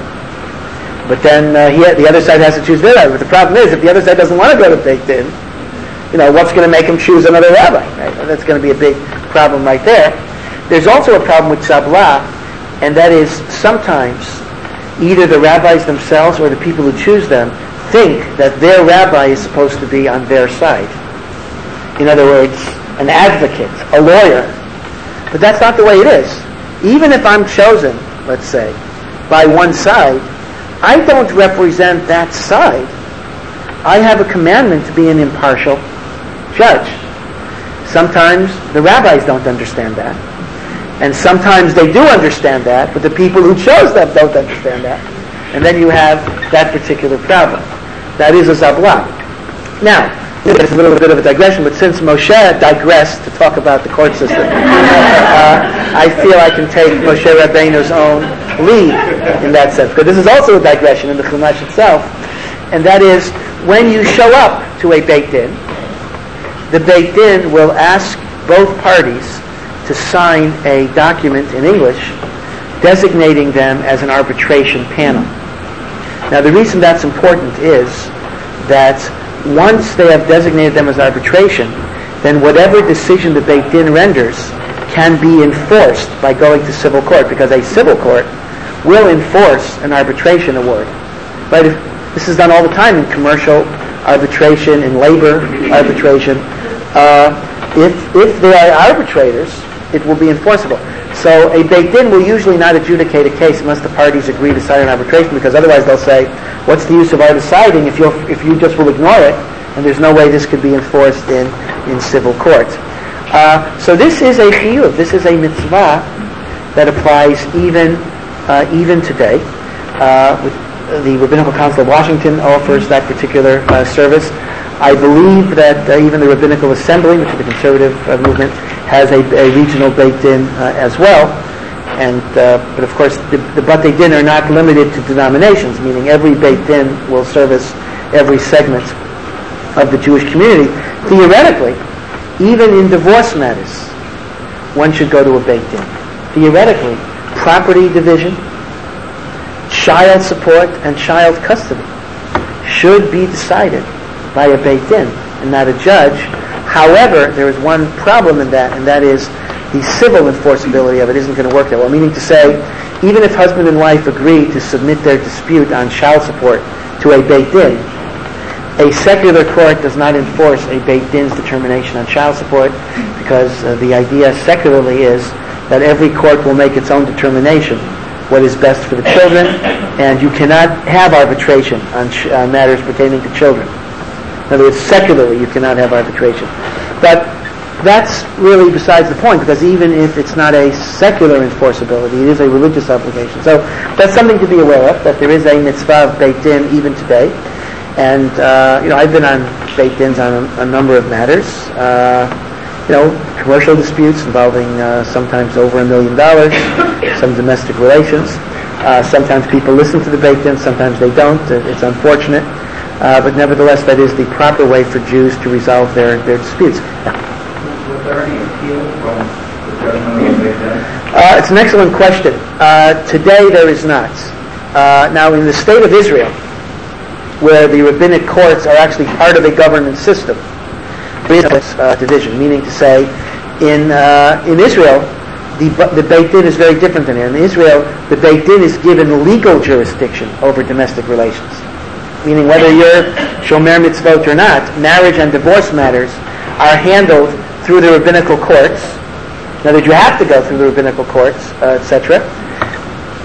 but then uh, he, the other side has to choose their rabbi. But the problem is, if the other side doesn't want to go to Beit Din, you know, what's going to make him choose another rabbi? Right? That's going to be a big problem right there. There's also a problem with Zabla, and that is sometimes either the rabbis themselves or the people who choose them think that their rabbi is supposed to be on their side. In other words, an advocate, a lawyer. But that's not the way it is. Even if I'm chosen, let's say, by one side, I don't represent that side. I have a commandment to be an impartial judge. Sometimes the rabbis don't understand that. And sometimes they do understand that, but the people who chose them don't understand that. And then you have that particular problem. That is a Zabla. Now, it's a little bit of a digression, but since Moshe digressed to talk about the court system, uh, I feel I can take Moshe Rabbeinu's own lead in that sense. But this is also a digression in the Chumash itself, and that is, when you show up to a Beit Din, the Beit Din will ask both parties to sign a document in English designating them as an arbitration panel. Now, the reason that's important is that once they have designated them as arbitration, then whatever decision the Beit Din renders can be enforced by going to civil court, because a civil court will enforce an arbitration award. Right? This is done all the time in commercial arbitration, in labor arbitration. Uh, if if they are arbitrators, it will be enforceable. So a Beit Din will usually not adjudicate a case unless the parties agree to sign an arbitration, because otherwise they'll say, what's the use of our deciding if, you're, if you just will ignore it, and there's no way this could be enforced in, in civil court. Uh, so this is a chiyuv, this is a mitzvah that applies even uh, even today. Uh, with the Rabbinical Council of Washington offers that particular uh, service. I believe that uh, even the Rabbinical Assembly, which is the conservative uh, movement, has a, a regional Beit Din uh, as well. And uh, but of course, the, the Batei Din are not limited to denominations, meaning every Beit Din will service every segment of the Jewish community. Theoretically, even in divorce matters, one should go to a Beit Din. Theoretically, property division, child support, and child custody should be decided by a Beit Din and not a judge. However, there is one problem in that, and that is the civil enforceability of it isn't going to work that well. Meaning to say, even if husband and wife agree to submit their dispute on child support to a Beit Din, a secular court does not enforce a Beit Din's determination on child support, because uh, the idea secularly is that every court will make its own determination what is best for the children, and you cannot have arbitration on ch- uh, matters pertaining to children. In other words, secularly you cannot have arbitration. But that's really besides the point, because even if it's not a secular enforceability, it is a religious obligation. So that's something to be aware of, that there is a mitzvah of Beit Din even today. And, uh, you know, I've been on Beit Dins on a, a number of matters. Uh, you know, commercial disputes involving uh, sometimes over a million dollars, some domestic relations. Uh, sometimes people listen to the Beit Din, sometimes they don't. It's unfortunate. Uh, but nevertheless, that is the proper way for Jews to resolve their, their disputes. Was there any appeal from the judgment of Beit Din? Uh, it's an excellent question. Uh, today there is not. Uh, now, in the state of Israel, where the rabbinic courts are actually part of a government system, there is this uh, division, meaning to say, in uh, in Israel, the the Beit Din is very different than here. In Israel, the Beit Din is given legal jurisdiction over domestic relations. Meaning whether you're Shomer Mitzvot or not, marriage and divorce matters are handled through the rabbinical courts. In other words, you have to go through the rabbinical courts, uh, et cetera.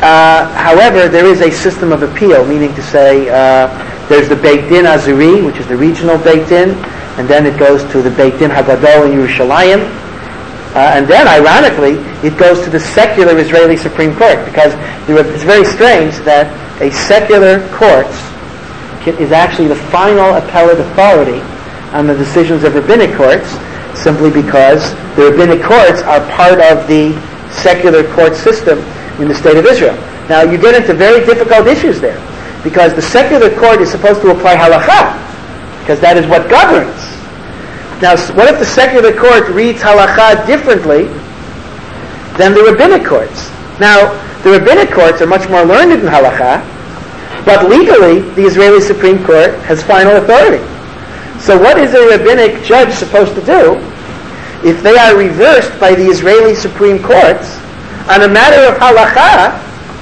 Uh, however, there is a system of appeal, meaning to say uh, there's the Beit Din Azuri, which is the regional Beit Din, and then it goes to the Beit Din Hagadol in Yerushalayim, uh, and then, ironically, it goes to the secular Israeli Supreme Court, because there are, it's very strange that a secular court is actually the final appellate authority on the decisions of rabbinic courts, simply because the rabbinic courts are part of the secular court system in the state of Israel. Now, you get into very difficult issues there, because the secular court is supposed to apply halakha, because that is what governs. Now, what if the secular court reads halakha differently than the rabbinic courts? Now, the rabbinic courts are much more learned in halakha, but legally, the Israeli Supreme Court has final authority. So what is a rabbinic judge supposed to do if they are reversed by the Israeli Supreme Courts on a matter of halakha,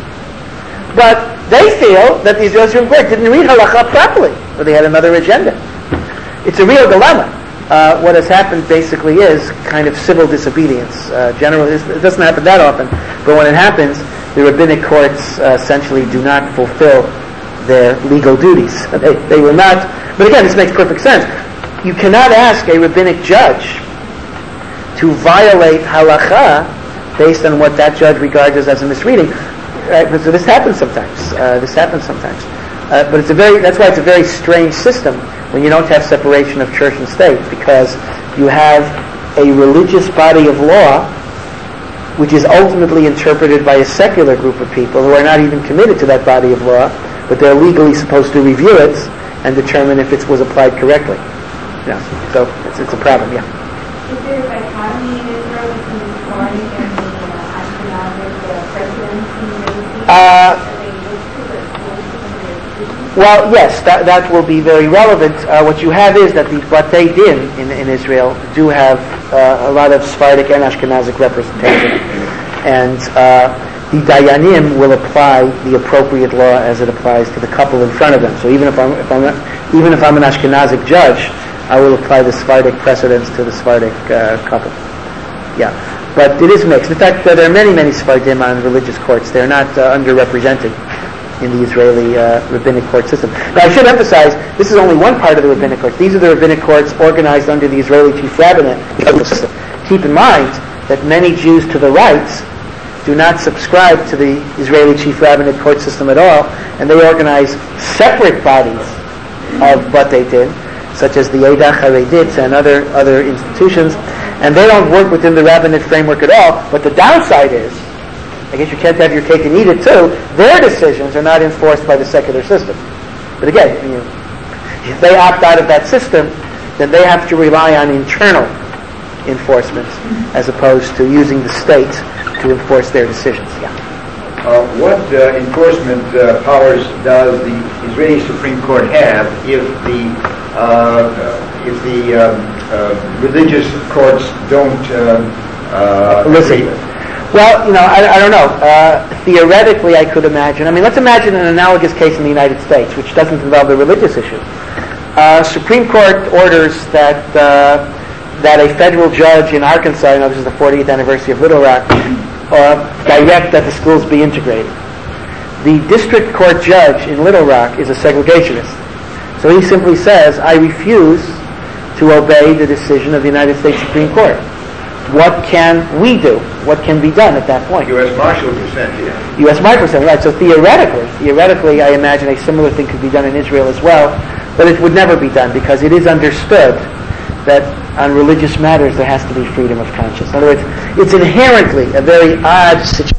but they feel that the Israeli Supreme Court didn't read halakha properly, or they had another agenda? It's a real dilemma. Uh, what has happened basically is kind of civil disobedience. Uh, generally, it doesn't happen that often, but when it happens, the rabbinic courts uh, essentially do not fulfill their legal duties. They, they will not. But again, this makes perfect sense. You cannot ask a rabbinic judge to violate halakha based on what that judge regards as a misreading. Right? So this happens sometimes. Uh, this happens sometimes. Uh, but it's a very. That's why it's a very strange system when you don't have separation of church and state, because you have a religious body of law which is ultimately interpreted by a secular group of people who are not even committed to that body of law, but they're legally supposed to review it and determine if it was applied correctly. Yeah. So it's, it's a problem. Yeah. Is there a dichotomy in Israel between the Sephardic and the uh, Ashkenazic uh, presidency? Uh, well, yes, that that will be very relevant. Uh, what you have is that the Batei Din in, in Israel do have uh, a lot of Sephardic and Ashkenazic representation, and uh, the Dayanim will apply the appropriate law as it applies to the couple in front of them. So even if I'm if I'm not, even if I'm an Ashkenazic judge, I will apply the Sephardic precedents to the Sephardic uh, couple. Yeah, but it is mixed. In fact, uh, there are many many Sephardim on religious courts. They are not uh, underrepresented in the Israeli uh, rabbinic court system. Now, I should emphasize, this is only one part of the rabbinic courts. These are the rabbinic courts organized under the Israeli chief rabbinate system. Keep in mind that many Jews to the right do not subscribe to the Israeli chief rabbinate court system at all, and they organize separate bodies of Batei Din, such as the Eidah Haredit and other other institutions, and they don't work within the rabbinate framework at all. But the downside is, I guess you can't have your cake and eat it too, their decisions are not enforced by the secular system. But again, you know, if they opt out of that system, then they have to rely on internal enforcement as opposed to using the state to enforce their decisions. Yeah. Uh, what uh, enforcement uh, powers does the Israeli Supreme Court have if the uh, if the um, uh, religious courts don't uh, uh, listen? Well, you know, I, I don't know. Uh, theoretically, I could imagine. I mean, let's imagine an analogous case in the United States, which doesn't involve the religious issue. Uh, Supreme Court orders that uh, that a federal judge in Arkansas, you know, this is the fortieth anniversary of Little Rock, uh, direct that the schools be integrated. The district court judge in Little Rock is a segregationist. So he simply says, I refuse to obey the decision of the United States Supreme Court. What can we do? What can be done at that point? U S Marshal was sent here. U S Marshal was sent, right. So theoretically, theoretically, I imagine a similar thing could be done in Israel as well, but it would never be done because it is understood that on religious matters there has to be freedom of conscience. In other words, it's inherently a very odd situation.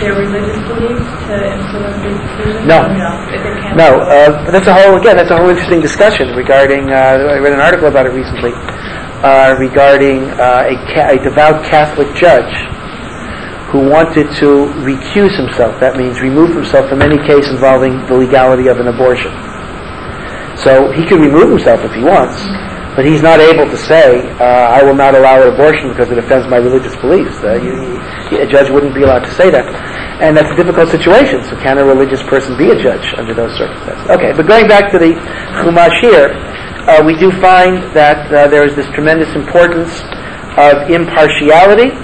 their religious beliefs to influence their decisions? No. No. If it can't No, uh, that's a whole, again, that's a whole interesting discussion regarding, uh, I read an article about it recently, uh, regarding uh, a, ca- a devout Catholic judge who wanted to recuse himself. That means remove himself from any case involving the legality of an abortion. So he can remove himself if he wants, but he's not able to say, uh, I will not allow an abortion because it offends my religious beliefs. Uh, you, you, a judge wouldn't be allowed to say that. And that's a difficult situation, so can a religious person be a judge under those circumstances? Okay, but going back to the Chumash here, uh, we do find that uh, there is this tremendous importance of impartiality,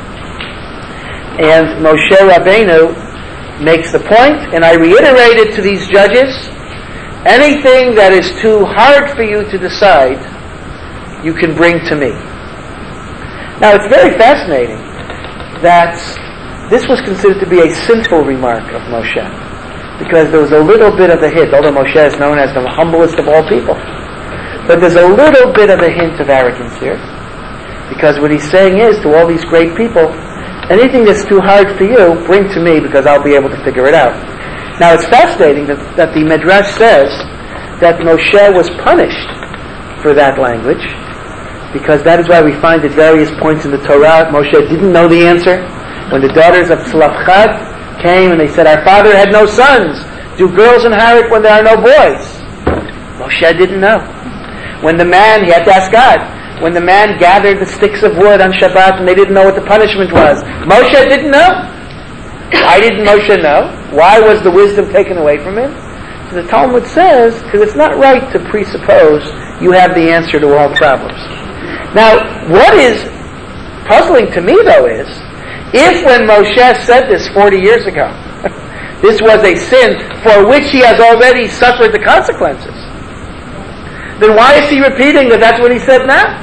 and Moshe Rabbeinu makes the point, and I reiterate it to these judges, anything that is too hard for you to decide, you can bring to me. Now, it's very fascinating that this was considered to be a sinful remark of Moshe, because there was a little bit of a hint, although Moshe is known as the humblest of all people, but there's a little bit of a hint of arrogance here, because what he's saying is to all these great people, anything that's too hard for you, bring to me because I'll be able to figure it out. Now, it's fascinating that, that the Midrash says that Moshe was punished for that language, because that is why we find at various points in the Torah, Moshe didn't know the answer. When the daughters of Tzlafchad came and they said, our father had no sons, do girls inherit when there are no boys? Moshe didn't know. When the man, he had to ask God, when the man gathered the sticks of wood on Shabbat and they didn't know what the punishment was, Moshe didn't know. Why didn't Moshe know? Why was the wisdom taken away from him? So the Talmud says, because it's not right to presuppose you have the answer to all problems. Now, what is puzzling to me, though, is, if when Moshe said this forty years ago, this was a sin for which he has already suffered the consequences, then why is he repeating that that's what he said now?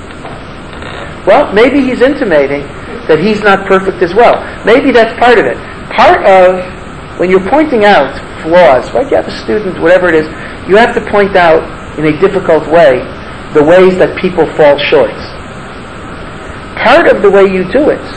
Well, maybe he's intimating that he's not perfect as well. Maybe that's part of it. Part of, when you're pointing out flaws, right? You have a student, whatever it is, you have to point out in a difficult way the ways that people fall short. Part of the way you do it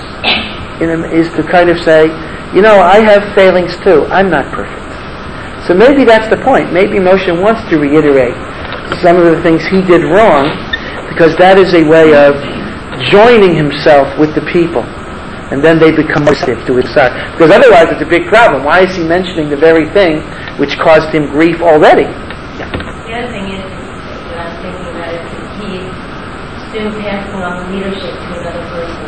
is to kind of say, you know, I have failings too. I'm not perfect. So maybe that's the point. Maybe Moshe wants to reiterate some of the things he did wrong, because that is a way of joining himself with the people, and then they become receptive to his side. Because otherwise it's a big problem. Why is he mentioning the very thing which caused him grief already? Yeah. The other thing is, what I'm thinking about is he's soon passing on leadership to another person.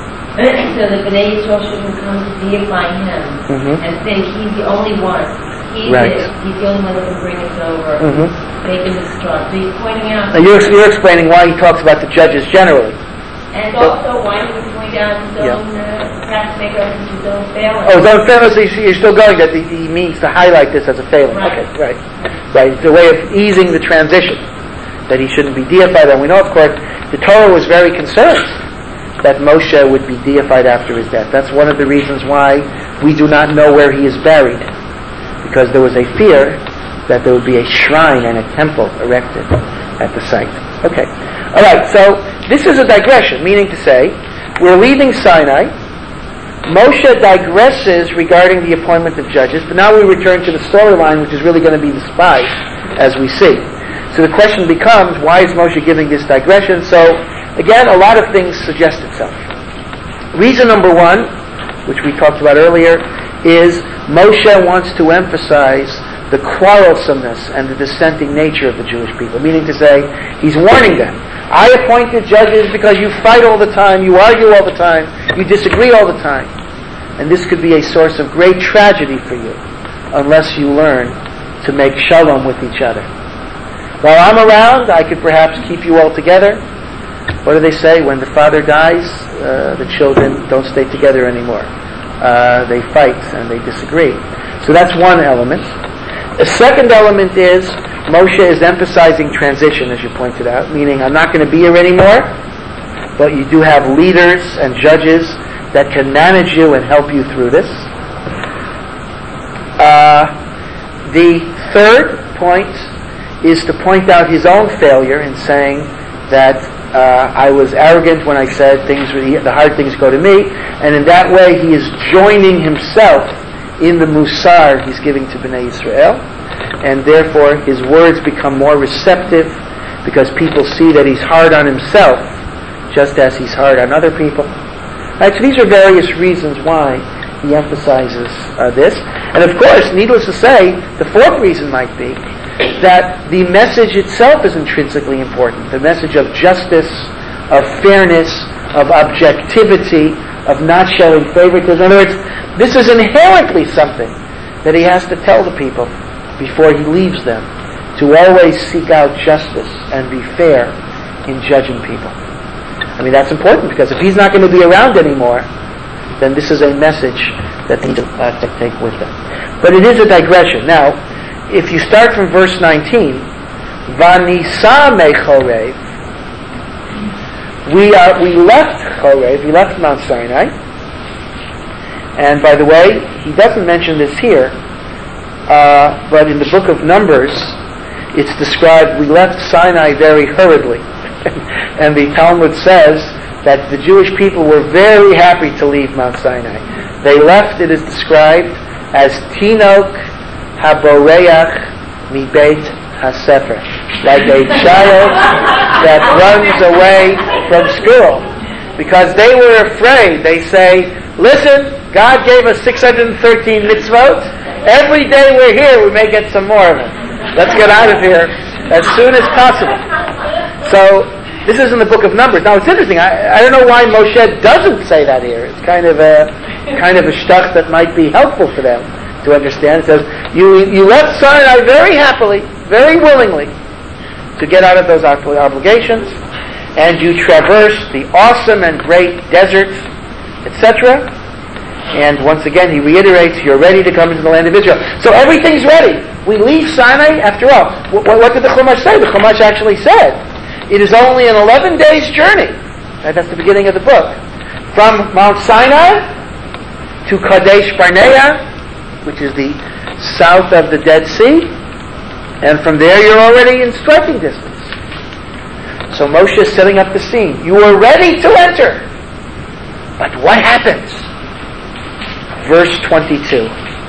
So that B'nai Yisrael shouldn't come to deify him mm-hmm. and think he's the only one. He's, right. it, he's the only one that can bring us over, mm-hmm. make him strong. So he's pointing out... Now you're, you're explaining why he talks about the judges generally. And but, also why he was point out his own, yeah. uh, perhaps make reference to his own failings. Oh, his own failings, so you're still going that he means to highlight this as a failing. Right. Okay, right. Right, it's a way of easing the transition, that he shouldn't be deified. And we know, of course, the Torah was very concerned that Moshe would be deified after his death. That's one of the reasons why we do not know where he is buried, because there was a fear that there would be a shrine and a temple erected at the site. Okay. All right, so this is a digression, meaning to say, we're leaving Sinai. Moshe digresses regarding the appointment of judges, but now we return to the storyline, which is really going to be the spies, as we see. So the question becomes, why is Moshe giving this digression? So, again, a lot of things suggest itself. Reason number one, which we talked about earlier, is Moshe wants to emphasize the quarrelsomeness and the dissenting nature of the Jewish people, meaning to say, he's warning them. I appointed judges because you fight all the time, you argue all the time, you disagree all the time. And this could be a source of great tragedy for you unless you learn to make shalom with each other. While I'm around, I could perhaps keep you all together. What do they say? When the father dies, uh, the children don't stay together anymore. Uh, they fight and they disagree. So that's one element. The second element is Moshe is emphasizing transition, as you pointed out, meaning I'm not going to be here anymore, but you do have leaders and judges that can manage you and help you through this. Uh, the third point is to point out his own failure in saying that uh, I was arrogant when I said things, the hard things go to me, and in that way he is joining himself in the Musar he's giving to Bnei Yisrael, and therefore his words become more receptive because people see that he's hard on himself just as he's hard on other people. Right, so these are various reasons why he emphasizes uh, this. And of course, needless to say, the fourth reason might be that the message itself is intrinsically important. The message of justice, of fairness, of objectivity, of not showing favoritism. In other words, this is inherently something that he has to tell the people before he leaves them, to always seek out justice and be fair in judging people. I mean, that's important because if he's not going to be around anymore, then this is a message that they need to, uh, to take with them. But it is a digression. Now, if you start from verse nineteen, Vanisa me Chorev, we are we left Chorev, we left Mount Sinai. And by the way, he doesn't mention this here, uh, but in the book of Numbers, it's described we left Sinai very hurriedly. And the Talmud says that the Jewish people were very happy to leave Mount Sinai. They left, it is described as Tinok Haboreach Mibeit HaSefer, like a child that runs away from school. Because they were afraid. They say, listen, God gave us six hundred thirteen mitzvot. Every day we're here, we may get some more of it. Let's get out of here as soon as possible. So, this is in the book of Numbers. Now, it's interesting. I, I don't know why Moshe doesn't say that here. It's kind of a kind of a shtuch that might be helpful for them to understand. It says, you, you left Sinai very happily, very willingly, to get out of those obligations, and you traversed the awesome and great deserts, et cetera. And once again, he reiterates, you're ready to come into the land of Israel. So everything's ready. We leave Sinai, after all. What, what did the Chumash say? The Chumash actually said, it is only an eleven days journey. Right, that's the beginning of the book. From Mount Sinai to Kadesh Barnea, which is the south of the Dead Sea. And from there you're already in striking distance. So Moshe is setting up the scene. You are ready to enter. But what happens? Verse twenty-two.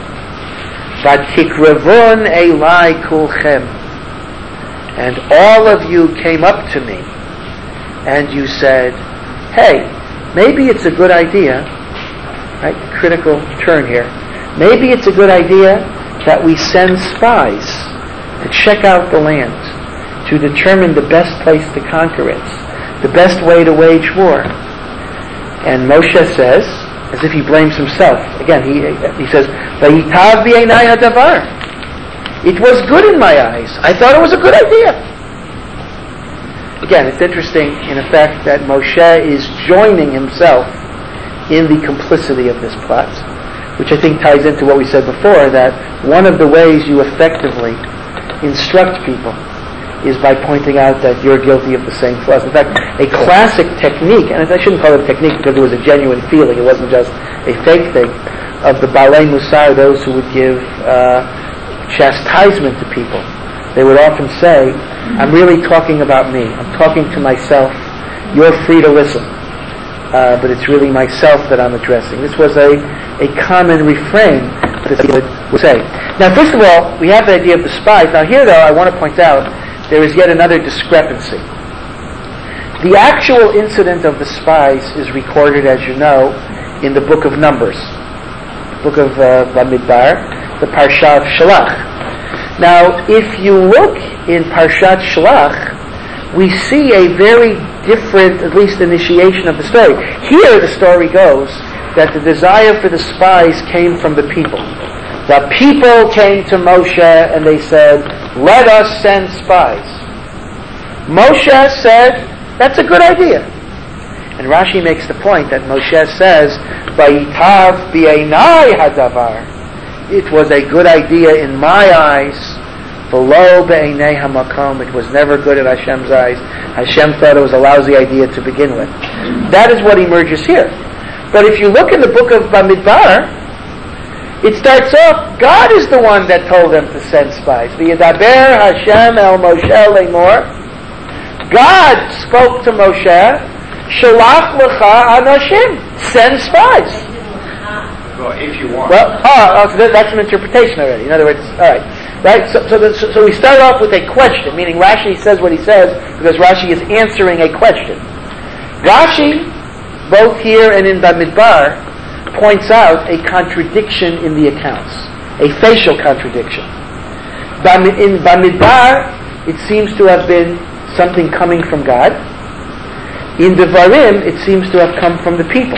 Vatikrevon elai kulchem. And all of you came up to me, and you said, hey, maybe it's a good idea, right, critical turn here, maybe it's a good idea that we send spies to check out the land, to determine the best place to conquer it, the best way to wage war. And Moshe says, as if he blames himself, again, he he says, Vayitav b'einai hadavar. It was good in my eyes. I thought it was a good idea. Again, it's interesting, in effect, that Moshe is joining himself in the complicity of this plot, which I think ties into what we said before, that one of the ways you effectively instruct people is by pointing out that you're guilty of the same flaws. In fact, a classic technique, and I shouldn't call it a technique because it was a genuine feeling, it wasn't just a fake thing, of the Balei Musar, those who would give uh, chastisement to people. They would often say, I'm really talking about me. I'm talking to myself. You're free to listen. Uh, but it's really myself that I'm addressing. This was a, a common refrain that they would, would say. Now, first of all, we have the idea of the spies. Now, here, though, I want to point out there is yet another discrepancy. The actual incident of the spies is recorded, as you know, in the book of Numbers, the book of uh, Bamidbar, the Parsha of Shalach. Now, if you look in Parshat Shalach, we see a very different, at least initiation of the story. Here the story goes that the desire for the spies came from the people. The people came to Moshe and they said, let us send spies. Moshe said, that's a good idea. And Rashi makes the point that Moshe says, Vayitav b'einai hadavar. It was a good idea in my eyes, below be'einei hamakom. It was never good in Hashem's eyes. Hashem thought it was a lousy idea to begin with. That is what emerges here. But if you look in the book of Bamidbar, it starts off, God is the one that told them to send spies. V'yedaber Hashem el Moshe le'mor. God spoke to Moshe, Shalach lecha anashim, send spies. Well, if you want. Well, oh, oh, so that, that's an interpretation already. In other words, all right, right. So, so, the, so, so we start off with a question, meaning Rashi says what he says because Rashi is answering a question. Rashi, both here and in Bamidbar, points out a contradiction in the accounts, a facial contradiction. In Bamidbar, it seems to have been something coming from God. In Devarim, it seems to have come from the people.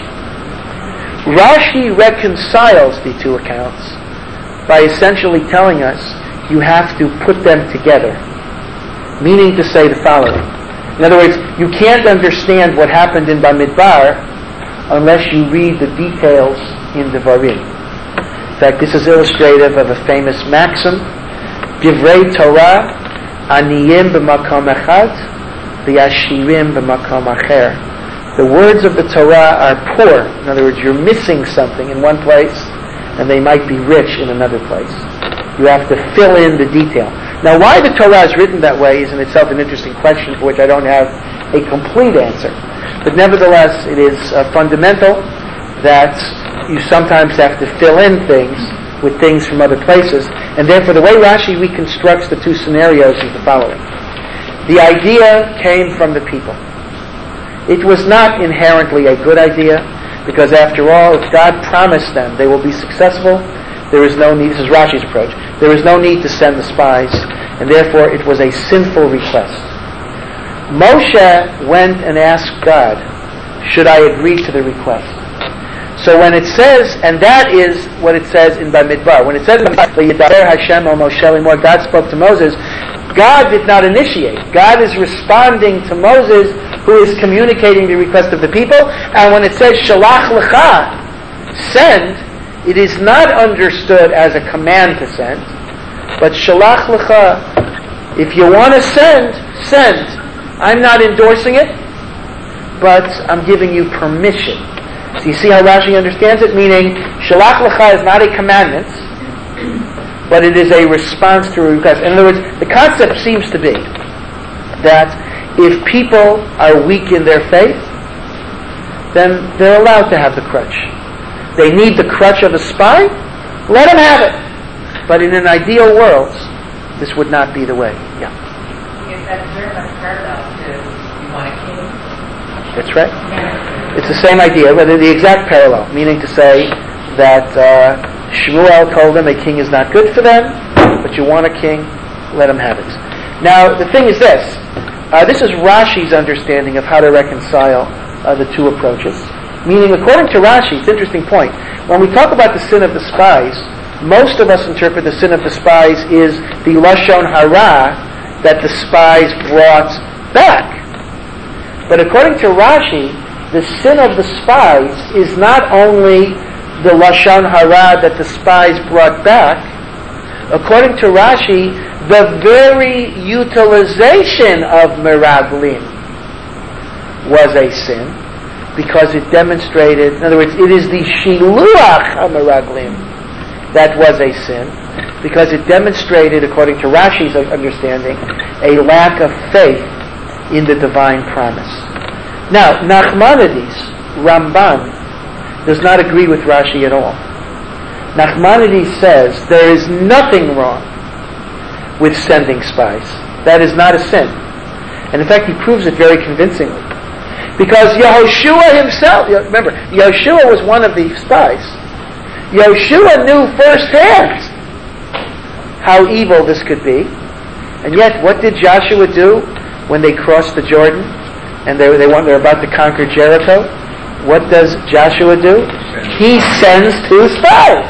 Rashi reconciles the two accounts by essentially telling us you have to put them together, meaning to say the following. In other words, you can't understand what happened in Bamidbar unless you read the details in Devarim. In fact, this is illustrative of a famous maxim, Divrei Torah aniyim b'makom echad v'yashirim b'makom acher. The words of the Torah are poor. In other words, you're missing something in one place, and they might be rich in another place. You have to fill in the detail. Now, why the Torah is written that way is in itself an interesting question for which I don't have a complete answer. But nevertheless, it is uh, fundamental that you sometimes have to fill in things with things from other places. And therefore, the way Rashi reconstructs the two scenarios is the following. The idea came from the people. It was not inherently a good idea, because after all, if God promised them they will be successful, there is no need, this is Rashi's approach, there is no need to send the spies, and therefore it was a sinful request. Moshe went and asked God, should I agree to the request? So when it says, and that is what it says in Bamidbar, when it says, Hashem o Moshe limor, God spoke to Moses, God did not initiate. God is responding to Moses, who is communicating the request of the people. And when it says shalach lecha, send, it is not understood as a command to send, but shalach lecha, if you want to send, send. I'm not endorsing it, but I'm giving you permission. So you see how Rashi understands it? Meaning, shalach lecha is not a commandment, but it is a response to a request. In other words, the concept seems to be that if people are weak in their faith, then they're allowed to have the crutch. They need the crutch of a spy? Let them have it. But in an ideal world, this would not be the way. Yeah. Because that's very much parallel to you want a king. That's right. It's the same idea, but the exact parallel, meaning to say that uh, Shmuel told them a king is not good for them, but you want a king, let him have it. Now, the thing is this. Uh, this is Rashi's understanding of how to reconcile uh, the two approaches. Meaning, according to Rashi, it's an interesting point. When we talk about the sin of the spies, most of us interpret the sin of the spies is the Lashon Hara that the spies brought back. But according to Rashi, the sin of the spies is not only the Lashon Hara that the spies brought back. According to Rashi, the very utilization of Meraglim was a sin, because it demonstrated, in other words, it is the Shiluach HaMeraglim that was a sin, because it demonstrated, according to Rashi's understanding, a lack of faith in the divine promise. Now, Nachmanides, Ramban, does not agree with Rashi at all. Nachmanides says there is nothing wrong with sending spies. That is not a sin. And in fact, he proves it very convincingly. Because Yehoshua himself, remember, Yehoshua was one of the spies. Yehoshua knew firsthand how evil this could be. And yet, what did Joshua do when they crossed the Jordan and they, they want, they're about to conquer Jericho? What does Joshua do? He sends two spies.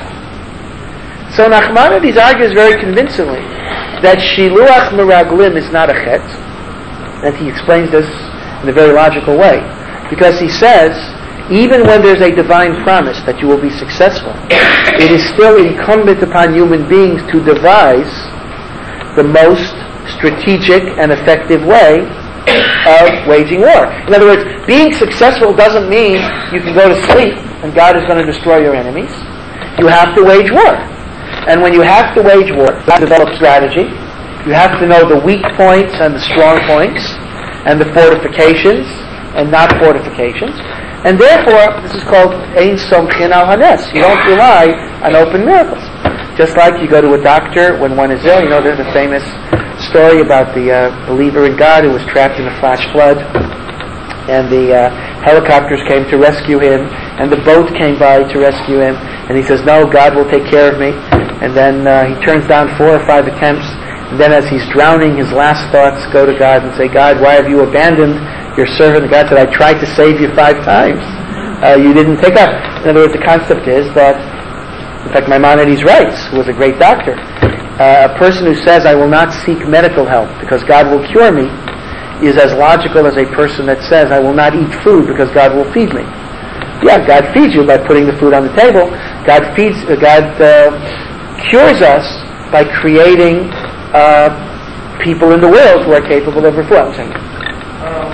So Nachmanides argues very convincingly that Shiluach Meraglim is not a chet, and he explains this in a very logical way, because he says, even when there's a divine promise that you will be successful, it is still incumbent upon human beings to devise the most strategic and effective way of waging war. In other words, being successful doesn't mean you can go to sleep and God is going to destroy your enemies. You have to wage war. And when you have to wage war, you have to develop strategy. You have to know the weak points and the strong points, and the fortifications and not fortifications. And therefore, this is called Ein Somchin Al Hanes. You don't rely on open miracles. Just like you go to a doctor when one is ill. You know, there's a famous story about the uh, believer in God who was trapped in a flash flood. And the uh, helicopters came to rescue him. And the boat came by to rescue him. And he says, no, God will take care of me. And then uh, he turns down four or five attempts. And then as he's drowning, his last thoughts go to God and say, God, why have you abandoned your servant? And God said, I tried to save you five times. Uh, you didn't take up. In other words, the concept is that, in fact, Maimonides writes, who was a great doctor, uh, a person who says, I will not seek medical help because God will cure me, is as logical as a person that says, I will not eat food because God will feed me. Yeah, God feeds you by putting the food on the table. God feeds, uh, God uh, cures us by creating uh, people in the world who are capable of reflecting. Um,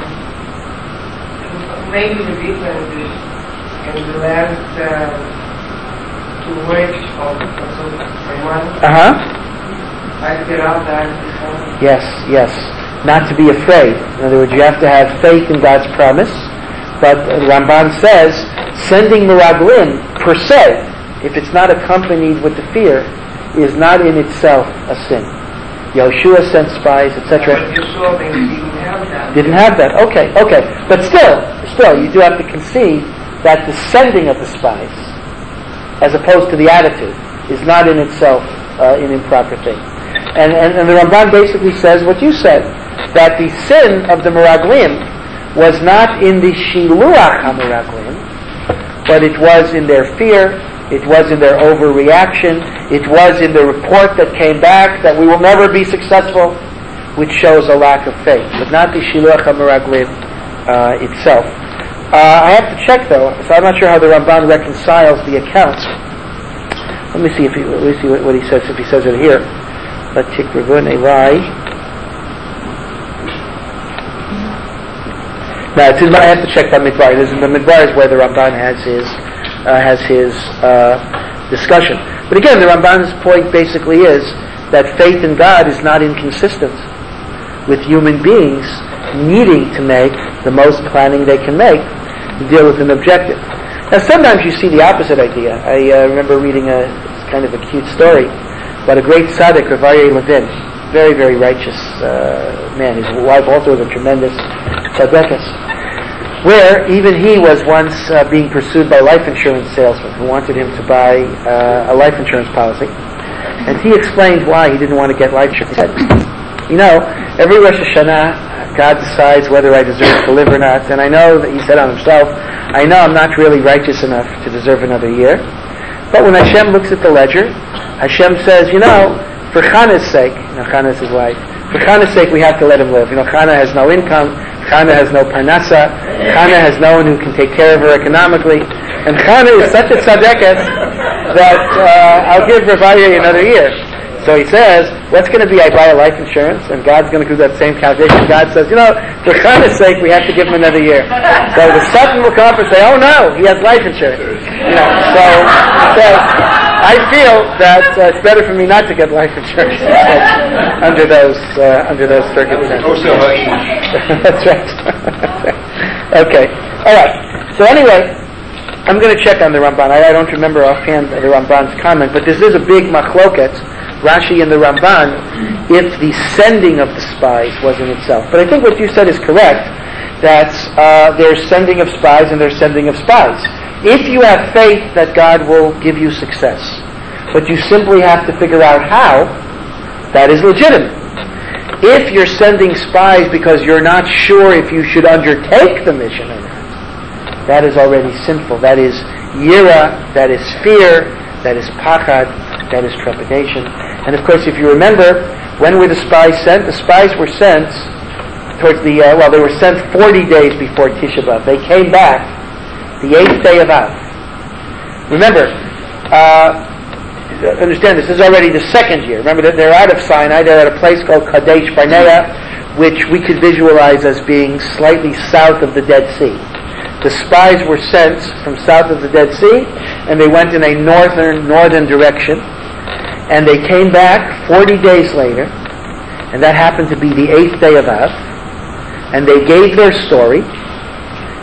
maybe the difference is in the last uh, two words of Maimonides. Uh-huh. I figured out that. Yes, yes. Not to be afraid. In other words, you have to have faith in God's promise. But uh, Ramban says, sending Meraglim per se, if it's not accompanied with the fear, is not in itself a sin. Yoshua sent spies, et cetera. But you saw they didn't have that. Didn't have that. Okay, okay. But still, still, you do have to concede that the sending of the spies, as opposed to the attitude, is not in itself uh, an improper thing. And, and, and the Ramban basically says what you said, that the sin of the Meraglim was not in the Shiluach HaMeraglim, but it was in their fear, it was in their overreaction, it was in the report that came back that we will never be successful, which shows a lack of faith, but not the Shiluach HaMeraglim uh, itself. Uh, I have to check though, so I'm not sure how the Ramban reconciles the accounts. Let me see if he, let me see what, what he says, if he says it here. But Tikrivun Elai. No, it's in, I have to check the Midbar. It is in the Midbar is where the Ramban has his uh, has his uh, discussion. But again, the Ramban's point basically is that faith in God is not inconsistent with human beings needing to make the most planning they can make to deal with an objective. Now, sometimes you see the opposite idea. I uh, remember reading a kind of a cute story about a great tzaddik, Rav Aryeh Levin, very, very righteous uh, man. His wife also was a tremendous tzaddikas, where even he was once uh, being pursued by life insurance salesmen who wanted him to buy uh, a life insurance policy. And he explained why he didn't want to get life insurance. He said, you know, every Rosh Hashanah, God decides whether I deserve to live or not. And I know that he said on himself, I know I'm not really righteous enough to deserve another year. But when Hashem looks at the ledger, Hashem says, you know, for Chana's sake, you know, Chana is his wife, for Chana's sake we have to let him live. You know, Chana has no income, Chana has no parnasa, Chana has no one who can take care of her economically, and Chana is such a tzaddikas that uh, I'll give Rav Aryeh another year. So he says, what's going to be I buy a life insurance, and God's going to do that same calculation. God says, you know, for Chana's sake we have to give him another year. So the Satan will come up and say, oh no, he has life insurance. You know, so he says, I feel that uh, it's better for me not to get life insurance under those uh, under those circumstances. That's right. Okay. All right. So anyway, I'm going to check on the Ramban. I, I don't remember offhand the Ramban's comment, but this is a big machloket, Rashi and the Ramban, if the sending of the spies was in itself. But I think what you said is correct, that uh, there's sending of spies and there's sending of spies. If you have faith that God will give you success, but you simply have to figure out how, that is legitimate. If you're sending spies because you're not sure if you should undertake the mission or not, that is already sinful. That is yira, that is fear, that is pachad, that is trepidation. And of course, if you remember, when were the spies sent? The spies were sent towards the, uh, well, they were sent forty days before Tisha B'Av. They came back the eighth day of Av. Remember, uh, understand this, this is already the second year. Remember that they're out of Sinai, they're at a place called Kadesh Barnea, which we could visualize as being slightly south of the Dead Sea. The spies were sent from south of the Dead Sea, and they went in a northern, northern direction, and they came back forty days later, and that happened to be the eighth day of Av, and they gave their story,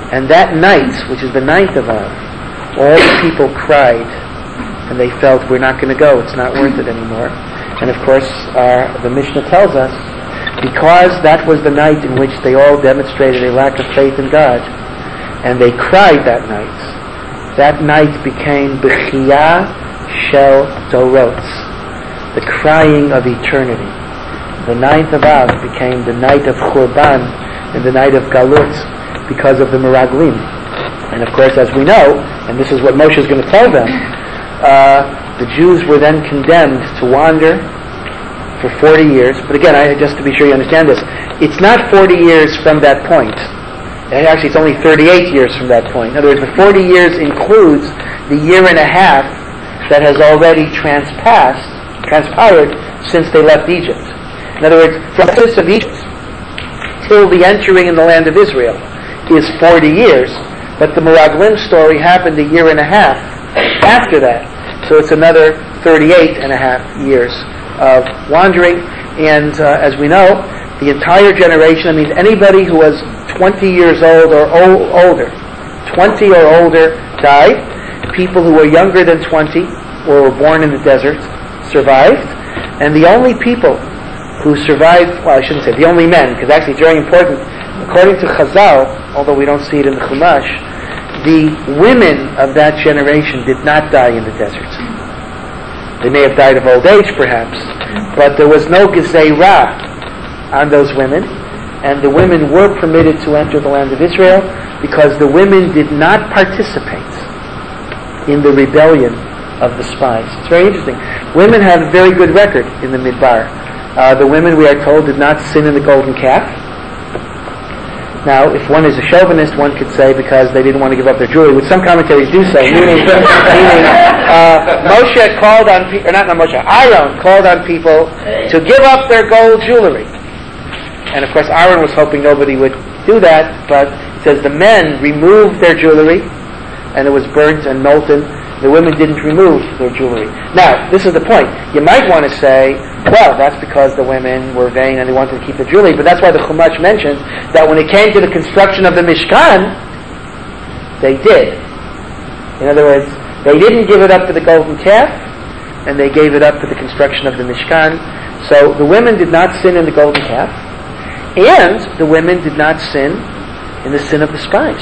And that night, which is the ninth of Av, all the people cried, and they felt, we're not going to go, it's not worth it anymore. And of course, uh, the Mishnah tells us, because that was the night in which they all demonstrated a lack of faith in God, and they cried that night, that night became Bechiyah Shel Dorot, the crying of eternity. The ninth of Av became the night of Churban and the night of Galut because of the Meraglim. And of course, as we know, and this is what Moshe is going to tell them, uh, the Jews were then condemned to wander for forty years. But again, I, just to be sure you understand this, it's not forty years from that point. Actually, it's only thirty-eight years from that point. In other words, the forty years includes the year and a half that has already transpassed, transpired since they left Egypt. In other words, from the Exodus of Egypt till the entering in the land of Israel is forty years, but the Meraglim story happened a year and a half after that. So it's another thirty-eight and a half years of wandering. And uh, as we know, the entire generation, I mean anybody who was twenty years old or o- older, twenty or older died. People who were younger than twenty or were born in the desert survived. And the only people who survived, well I shouldn't say, the only men, because actually it's very important, according to Chazal, although we don't see it in the Chumash, the women of that generation did not die in the desert. They may have died of old age perhaps, but there was no Gezerah on those women, and the women were permitted to enter the land of Israel because the women did not participate in the rebellion of the spies. It's very interesting. Women have a very good record in the Midbar. Uh, the women, we are told, did not sin in the golden calf. Now, if one is a chauvinist, one could say because they didn't want to give up their jewelry, which some commentaries do say, meaning, meaning uh, Moshe called on people, or not, not Moshe, Aaron called on people to give up their gold jewelry. And of course, Aaron was hoping nobody would do that, but it says the men removed their jewelry, and it was burnt and molten. The women didn't remove their jewelry. Now, this is the point. You might want to say, well, that's because the women were vain and they wanted to keep the jewelry, but that's why the Chumash mentions that when it came to the construction of the Mishkan, they did. In other words, they didn't give it up to the golden calf, and they gave it up to the construction of the Mishkan. So the women did not sin in the golden calf, and the women did not sin in the sin of the spies.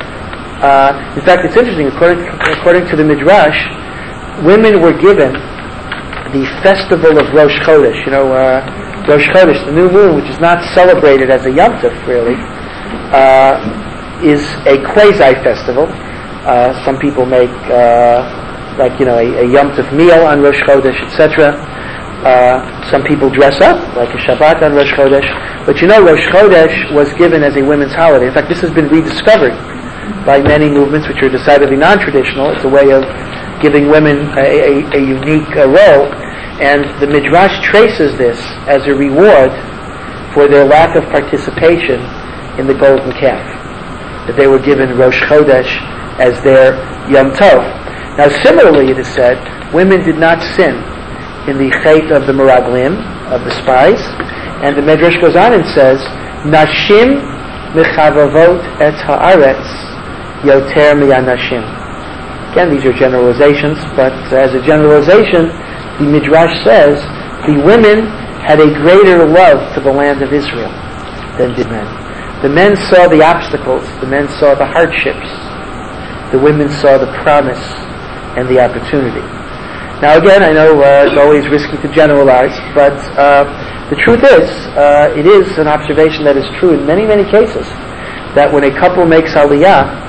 Uh, in fact, it's interesting, according, according to the Midrash, women were given the festival of Rosh Chodesh. You know, uh, Rosh Chodesh, the new moon, which is not celebrated as a Yom Tov, really, uh, is a quasi-festival. Uh, some people make, uh, like, you know, a, a Yom Tov meal on Rosh Chodesh, et cetera. Uh, some people dress up, like a Shabbat on Rosh Chodesh. But you know, Rosh Chodesh was given as a women's holiday. In fact, this has been rediscovered by many movements which are decidedly non-traditional. It's a way of giving women a, a, a unique uh, role. And the Midrash traces this as a reward for their lack of participation in the golden calf, that they were given Rosh Chodesh as their Yom Tov. Now similarly, it is said, women did not sin in the Chet of the Meraglim, of the spies. And the Midrash goes on and says, Nashim mechavavot et haaretz yoter mi'anashim. Again, these are generalizations, but as a generalization, the Midrash says the women had a greater love to the land of Israel than did men. The men saw the obstacles, the men saw the hardships, the women saw the promise and the opportunity. Now again, I know uh, it's always risky to generalize, but uh, the truth is, uh, it is an observation that is true in many, many cases, that when a couple makes aliyah,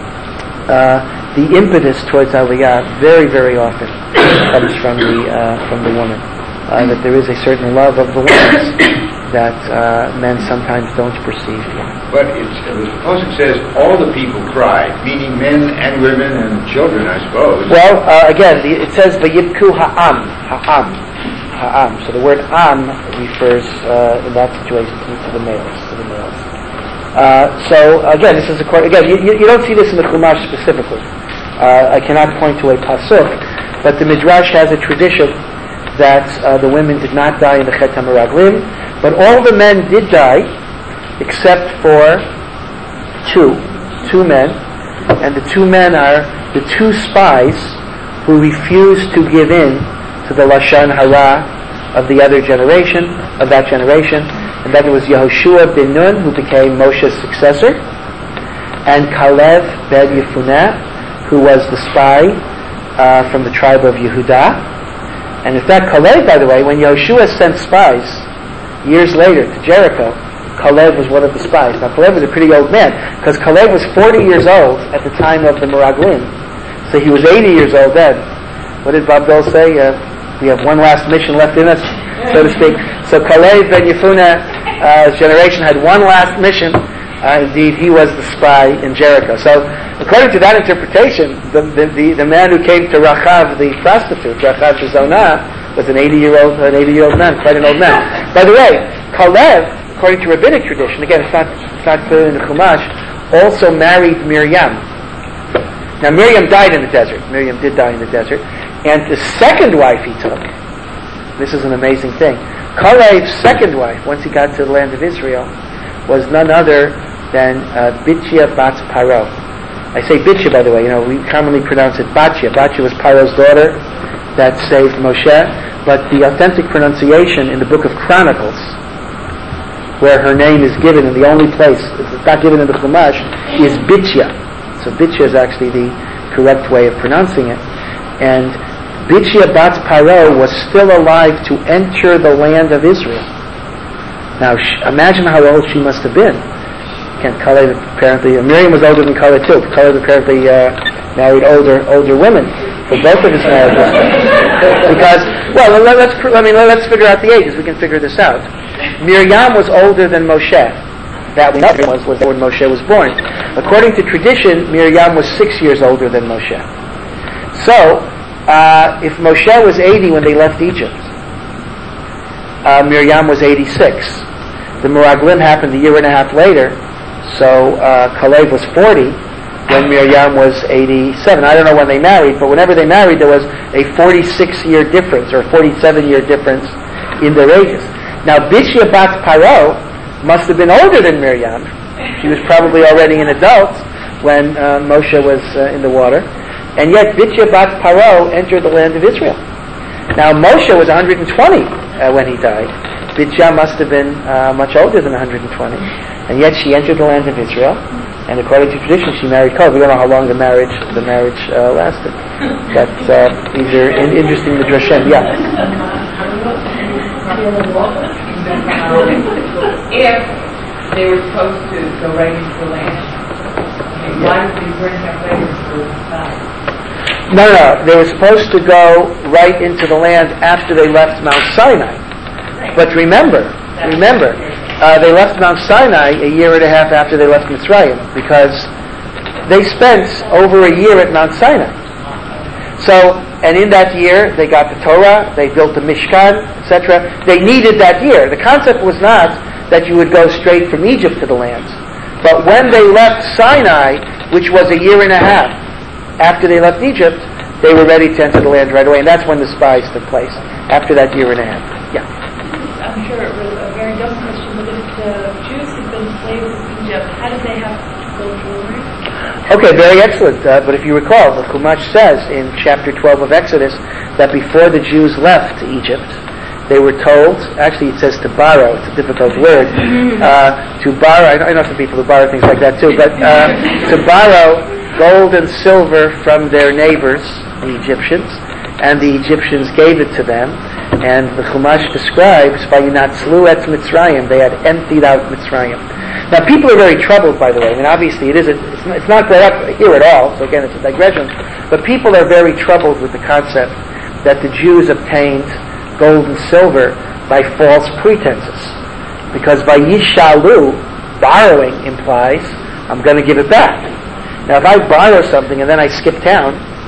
uh, the impetus towards aliyah very, very often comes from the uh, from the woman. Uh, that there is a certain love of the woman that uh, men sometimes don't perceive. But it's, the Pasuk says all the people cried, meaning men and women and children, I suppose. Well, uh, again, the, it says vayibku ha'am, ha'am, ha'am. So the word am refers uh, in that situation to, to the males, to the males. Uh, so again, this is a again. You, you, you don't see this in the Chumash specifically. Uh, I cannot point to a pasuk, but the Midrash has a tradition that uh, the women did not die in the Chet HaMeraglim, but all the men did die, except for two. two men, and the two men are the two spies who refused to give in to the Lashon Hara of the other generation, of that generation, and that was Yehoshua ben Nun, who became Moshe's successor, and Kalev ben Yefuneh, who was the spy uh, from the tribe of Yehudah. And in fact, Kalev, by the way, when Yehoshua sent spies years later to Jericho, Kalev was one of the spies. Now, Kalev was a pretty old man, because Kalev was forty years old at the time of the Meraglim. So he was eighty years old then. What did Bob Dole say? Uh, we have one last mission left in us, so to speak. So Kalev ben Yefuneh's generation had one last mission. Uh, indeed, he was the spy in Jericho. So, according to that interpretation, the, the, the, the man who came to Rachav, the prostitute, Rachav the Zonah, was an eighty-year-old, an eighty-year-old man, quite an old man. By the way, Kalev, according to rabbinic tradition, again, it's not, it's not clear in the Chumash, also married Miriam. Now, Miriam died in the desert. Miriam did die in the desert. And the second wife he took, this is an amazing thing, Kalev's second wife, once he got to the land of Israel, was none other than uh, Bitchia Bat Paro. I say Bitchia, by the way, you know, we commonly pronounce it Batchia. Batchia was Paro's daughter that saved Moshe, but the authentic pronunciation in the book of Chronicles, where her name is given in the only place, it's not given in the Chumash, is Bitchia. So Bitchia is actually the correct way of pronouncing it. And Bitchia Bat Paro was still alive to enter the land of Israel. Now, sh- imagine how old she must have been. Again, Kalev apparently, uh, Miriam was older than Kalev too. Kalev apparently uh, married older older women for both of his marriages. Because, well, let, let's I mean let's figure out the ages. We can figure this out. Miriam was older than Moshe. That we know was was when Moshe was born. According to tradition, Miriam was six years older than Moshe. So, uh, if Moshe was eighty when they left Egypt, Uh, Miriam was eighty-six. The Meraglim happened a year and a half later, so uh, Kalev was forty when Miriam was eighty-seven. I don't know when they married, but whenever they married, there was a forty-six year difference, or forty-seven year difference in their ages. Now, Bitchia Bat Paro must have been older than Miriam. She was probably already an adult when uh, Moshe was uh, in the water. And yet, Bitchia Bat Paro entered the land of Israel. Now, Moshe was one hundred twenty uh, when he died. Bitchia must have been uh, much older than one hundred twenty. And yet she entered the land of Israel. And according to tradition, she married Kalev. We don't know how long the marriage the marriage uh, lasted. But uh, these are in- interesting midrashim. Yeah. If they were supposed to go right into the land, why did they bring them later to the side? No, no, they were supposed to go right into the land after they left Mount Sinai. But remember, remember, uh, they left Mount Sinai a year and a half after they left Mitzrayim, because they spent over a year at Mount Sinai. So, and in that year, they got the Torah, they built the Mishkan, et cetera. They needed that year. The concept was not that you would go straight from Egypt to the land. But when they left Sinai, which was a year and a half after they left Egypt, they were ready to enter the land right away. And that's when the spies took place, after that year and a half. Yeah. I'm sure it was a very dumb question, but if the Jews had been slaves in Egypt, how did they have to go jewelry? Okay, very excellent. Uh, but if you recall, the Chumash says in chapter twelve of Exodus that before the Jews left Egypt, they were told, actually it says to borrow, it's a difficult word, uh, to borrow, I know, I know some people who borrow things like that too, but uh, to borrow gold and silver from their neighbors, the Egyptians, and the Egyptians gave it to them, and the Chumash describes, Vayinatzlu etz Mitzrayim, they had emptied out Mitzrayim. Now, people are very troubled, by the way. I mean, obviously, it isn't, it's not, it's not brought up here at all, so again, it's a digression, but people are very troubled with the concept that the Jews obtained gold and silver by false pretenses. Because Vayishalu, borrowing implies, I'm going to give it back. Now, if I borrow something and then I skip town,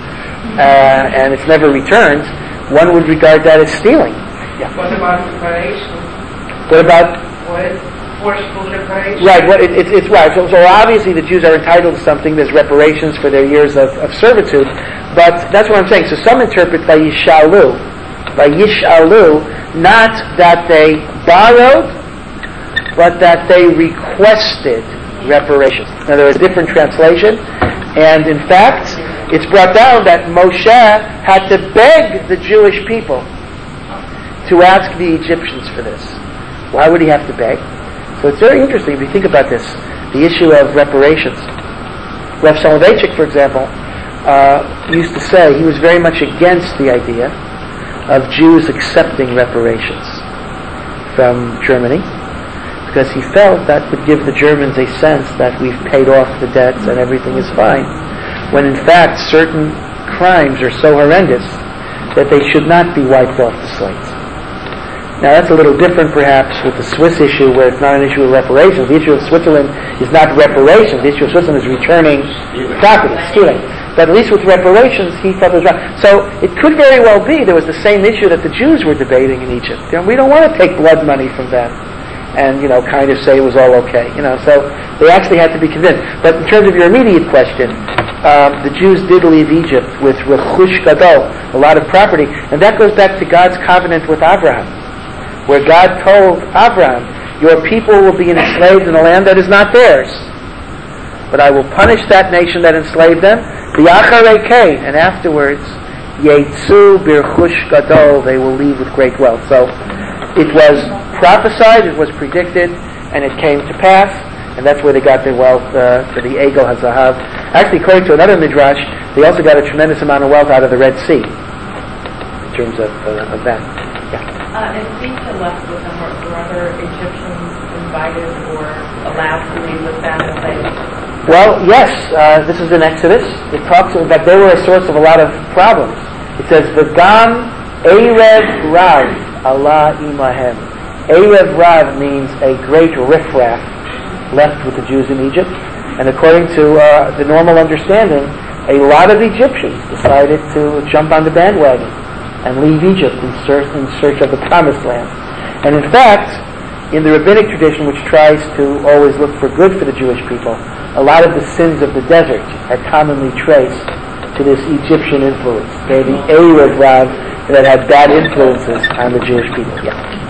uh, and it's never returned, one would regard that as stealing. Yeah. What about reparation? What about? What is forceful reparation? Right, well, it, it, it's right. So, so obviously the Jews are entitled to something. There's reparations for their years of, of servitude. But that's what I'm saying. So some interpret by Yishalu, by Yishalu, not that they borrowed, but that they requested reparations. Now there is a different translation, and in fact, it's brought down that Moshe had to beg the Jewish people to ask the Egyptians for this. Why would he have to beg? So it's very interesting if you think about this, the issue of reparations. Rav Soloveitchik, for example, uh, used to say he was very much against the idea of Jews accepting reparations from Germany, because he felt that would give the Germans a sense that we've paid off the debts and everything is fine, when in fact certain crimes are so horrendous that they should not be wiped off the slates. Now that's a little different perhaps with the Swiss issue, where it's not an issue of reparations. The issue of Switzerland is not reparations. The issue of Switzerland is returning property, stealing. But at least with reparations, he felt it was wrong. So it could very well be there was the same issue that the Jews were debating in Egypt. You know, we don't want to take blood money from them and, you know, kind of say it was all okay. You know, so they actually had to be convinced. But in terms of your immediate question, um, the Jews did leave Egypt with rechush gadol, a lot of property, and that goes back to God's covenant with Abraham, where God told Abraham, your people will be enslaved in a land that is not theirs, but I will punish that nation that enslaved them, and afterwards, Yetzu birchush gadol, they will leave with great wealth. So it was prophesied, it was predicted, and it came to pass, and that's where they got their wealth uh, for the Egel HaZahav. Actually, according to another midrash, they also got a tremendous amount of wealth out of the Red Sea, in terms of, uh, of that. Yeah. Uh, and Sisha left with them, were, were other Egyptians invited or allowed to leave with them if they... Well, yes, uh, this is in Exodus. It talks, in fact, they were a source of a lot of problems. It says, V'gam Erev Rav Allah imahem. Erev Rav means a great riffraff left with the Jews in Egypt. And according to uh, the normal understanding, a lot of Egyptians decided to jump on the bandwagon and leave Egypt in search, in search of the Promised Land. And in fact, in the rabbinic tradition, which tries to always look for good for the Jewish people, a lot of the sins of the desert are commonly traced to this Egyptian influence. They're the Erev Rav that had bad influences on the Jewish people. Yeah.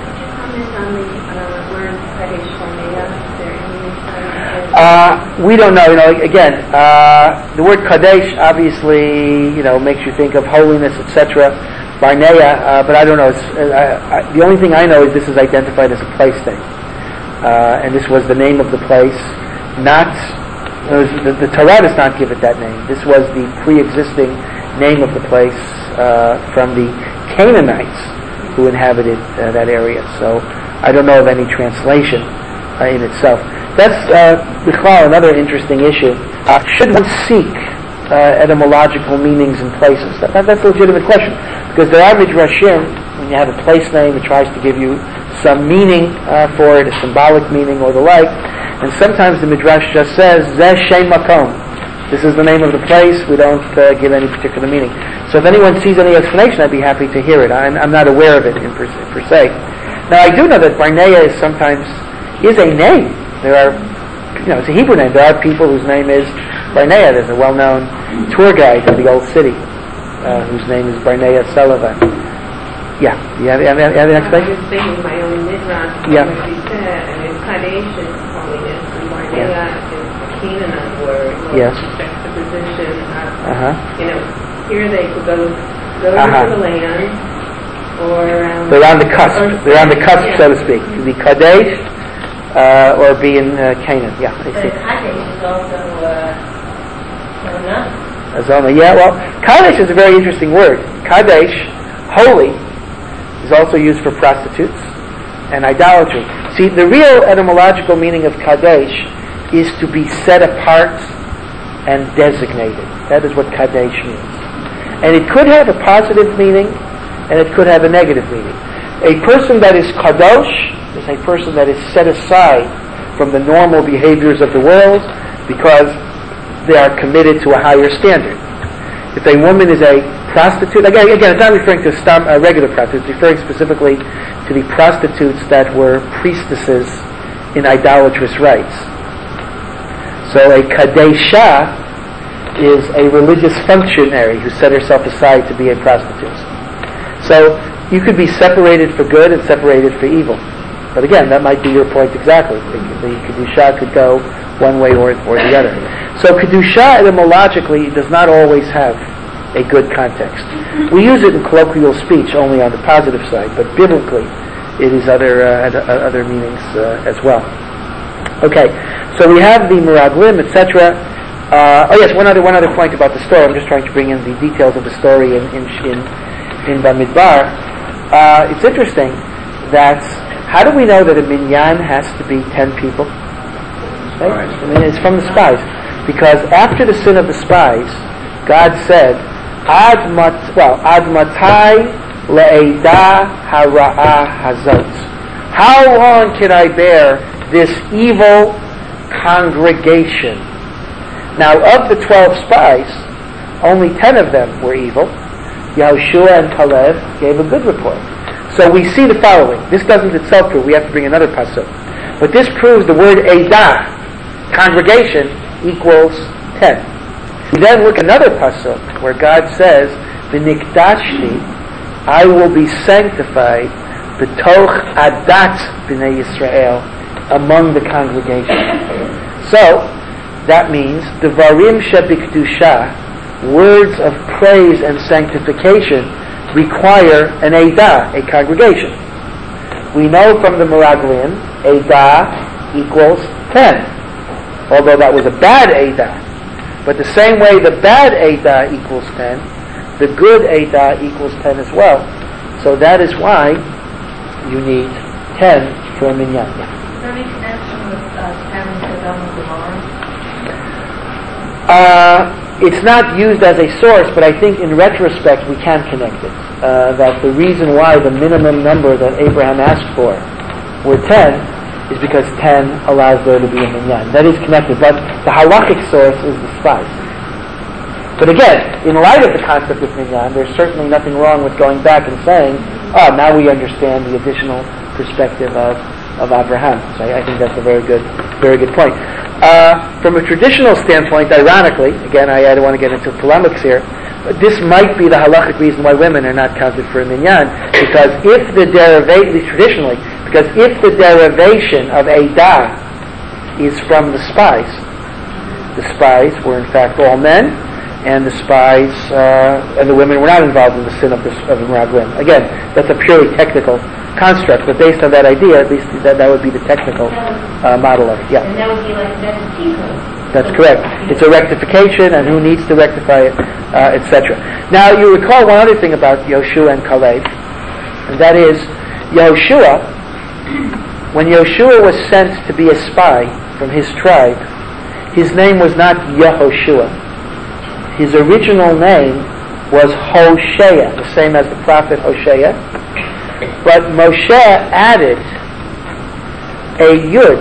Uh, we don't know. You know, again, uh, the word Kadesh obviously, you know, makes you think of holiness, et cetera. Barnea, uh, but I don't know. It's, uh, I, the only thing I know is this is identified as a place name, uh, and this was the name of the place. Not was, the, the Torah does not give it that name. This was the pre-existing name of the place uh, from the Canaanites who inhabited uh, that area. So I don't know of any translation uh, in itself. That's uh, another interesting issue. Uh, should one seek Uh, etymological meanings and places? That, that, that's a legitimate question, because there are midrashim, when you have a place name, it tries to give you some meaning uh, for it, a symbolic meaning or the like, and sometimes the midrash just says, Zeh Shem Makom. This is the name of the place, we don't uh, give any particular meaning. So if anyone sees any explanation, I'd be happy to hear it. I'm, I'm not aware of it in per, per se. Now I do know that Barnea is sometimes, is a name. There are, you know, it's a Hebrew name. There are people whose name is Barnea. There's a well-known tour guide of the old city uh, whose name is Barnea Sullivan. Yeah, you have, you have, you have an explanation? I was thinking my own midrash, yeah. What you said, and it's Kadesh is holiness, and Barnea yeah. is a Canaanite word. Yes. Juxtaposition of, uh-huh. you know, here they could go, go uh-huh. to the land, or... Um, They're on the cusp. or, They're on the cusp, yeah. so to speak. To be Kadesh, uh, or be in uh, Canaan. Yeah, I see. But Kadesh is also uh, Zona. Zona. Yeah, well, Kadesh is a very interesting word. Kadesh, holy, is also used for prostitutes and idolatry. See, the real etymological meaning of Kadesh is to be set apart and designated. That is what Kadesh means. And it could have a positive meaning, and it could have a negative meaning. A person that is Kadosh is a person that is set aside from the normal behaviors of the world because they are committed to a higher standard. If a woman is a prostitute, again, again it's not referring to stam, uh, regular prostitutes, it's referring specifically to the prostitutes that were priestesses in idolatrous rites. So a Kadesha is a religious functionary who set herself aside to be a prostitute. So you could be separated for good and separated for evil. But again, that might be your point exactly. The, the Kedusha could go one way or, or the other. So Kedusha etymologically does not always have a good context. We use it in colloquial speech only on the positive side, but biblically it is other uh, other meanings uh, as well. Okay, so we have the Meraglim, et cetera. Uh, oh yes, one other one other point about the story. I'm just trying to bring in the details of the story in in in, in Bamidbar. Uh, it's interesting that how do we know that a minyan has to be ten people? Right? I mean, it's from the spies, because after the sin of the spies, God said, "Ad mat well ad matai le'eda hara'ah hazot." How long can I bear this evil congregation? Now, of the twelve spies, only ten of them were evil. Yehoshua and Caleb gave a good report. So we see the following. This doesn't itself prove. We have to bring another pasuk. But this proves the word edah, congregation, equals ten. We then look at another pasuk where God says, "V'nikdashti, I will be sanctified, b'toch adat b'nei Yisrael, among the congregation." So that means devarim shebikdusha, words of praise and sanctification, require an edah, a congregation. We know from the Meraglim, edah equals ten, although that was a bad edah. But the same way the bad edah equals ten, the good edah equals ten as well. So that is why you need ten for a minyan. Is there any connection with uh, ten Sodom and Gomorrah? Uh, it's not used as a source, but I think in retrospect we can connect it. Uh, that the reason why the minimum number that Abraham asked for were ten is because ten allows there to be a minyan. That is connected, but the halakhic source is the spice. But again, in light of the concept of minyan, there's certainly nothing wrong with going back and saying, oh, now we understand the additional perspective of, of Abraham. So I, I think that's a very good, very good point. Uh, from a traditional standpoint, ironically, again, I, I don't want to get into polemics here, but this might be the halachic reason why women are not counted for a minyan, because if the derivation, traditionally, because if the derivation of Edah is from the spies, the spies were in fact all men, and the spies uh, and the women were not involved in the sin of the, of the Meraglim. Again, that's a purely technical construct, but based on that idea, at least that, that would be the technical uh, model of it. Yeah. And that would be like, that's a sequence. That's correct. It's a rectification, and who needs to rectify it, uh, et cetera. Now, you recall one other thing about Yehoshua and Caleb, and that is, Yehoshua, when Yehoshua was sent to be a spy from his tribe, his name was not Yehoshua. His original name was Hosea, the same as the prophet Hosea. But Moshe added a yud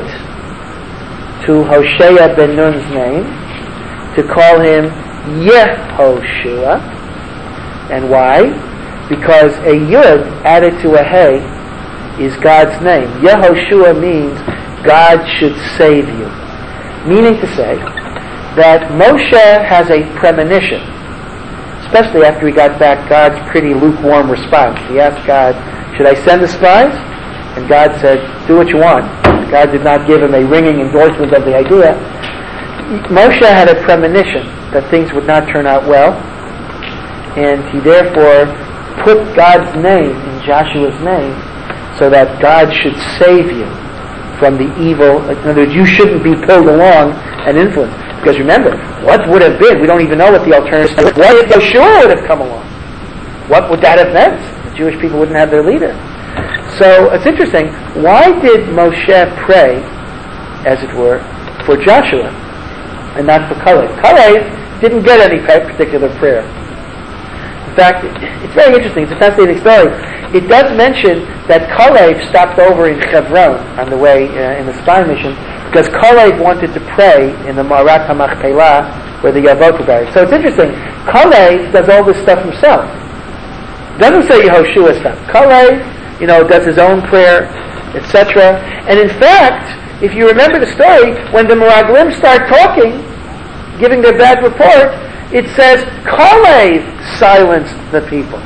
to Hosea ben Nun's name to call him Yehoshua. And why? Because a yud added to a hey is God's name. Yehoshua means God should save you. Meaning to say that Moshe has a premonition, especially after he got back God's pretty lukewarm response. He asked God, should I send the spies? And God said, do what you want. God did not give him a ringing endorsement of the idea. Moshe had a premonition that things would not turn out well, and he therefore put God's name in Joshua's name so that God should save you from the evil. In other words, you shouldn't be pulled along and influenced. Because remember, what would have been? We don't even know what the alternative was. What if Joshua would have come along? What would that have meant? The Jewish people wouldn't have their leader. So it's interesting. Why did Moshe pray, as it were, for Joshua and not for Caleb? Caleb didn't get any particular prayer. In fact, it's very interesting. It's a fascinating story. It does mention that Caleb stopped over in Hebron on the way uh, in the spy mission, because Caleb wanted to pray in the Ma'arat HaMachpelah where the Yavot were buried. So it's interesting. Caleb does all this stuff himself. Doesn't say Yehoshua stuff. Caleb, you know, does his own prayer, et cetera. And in fact, if you remember the story, when the Meraglim start talking, giving their bad report, it says Caleb silenced the people.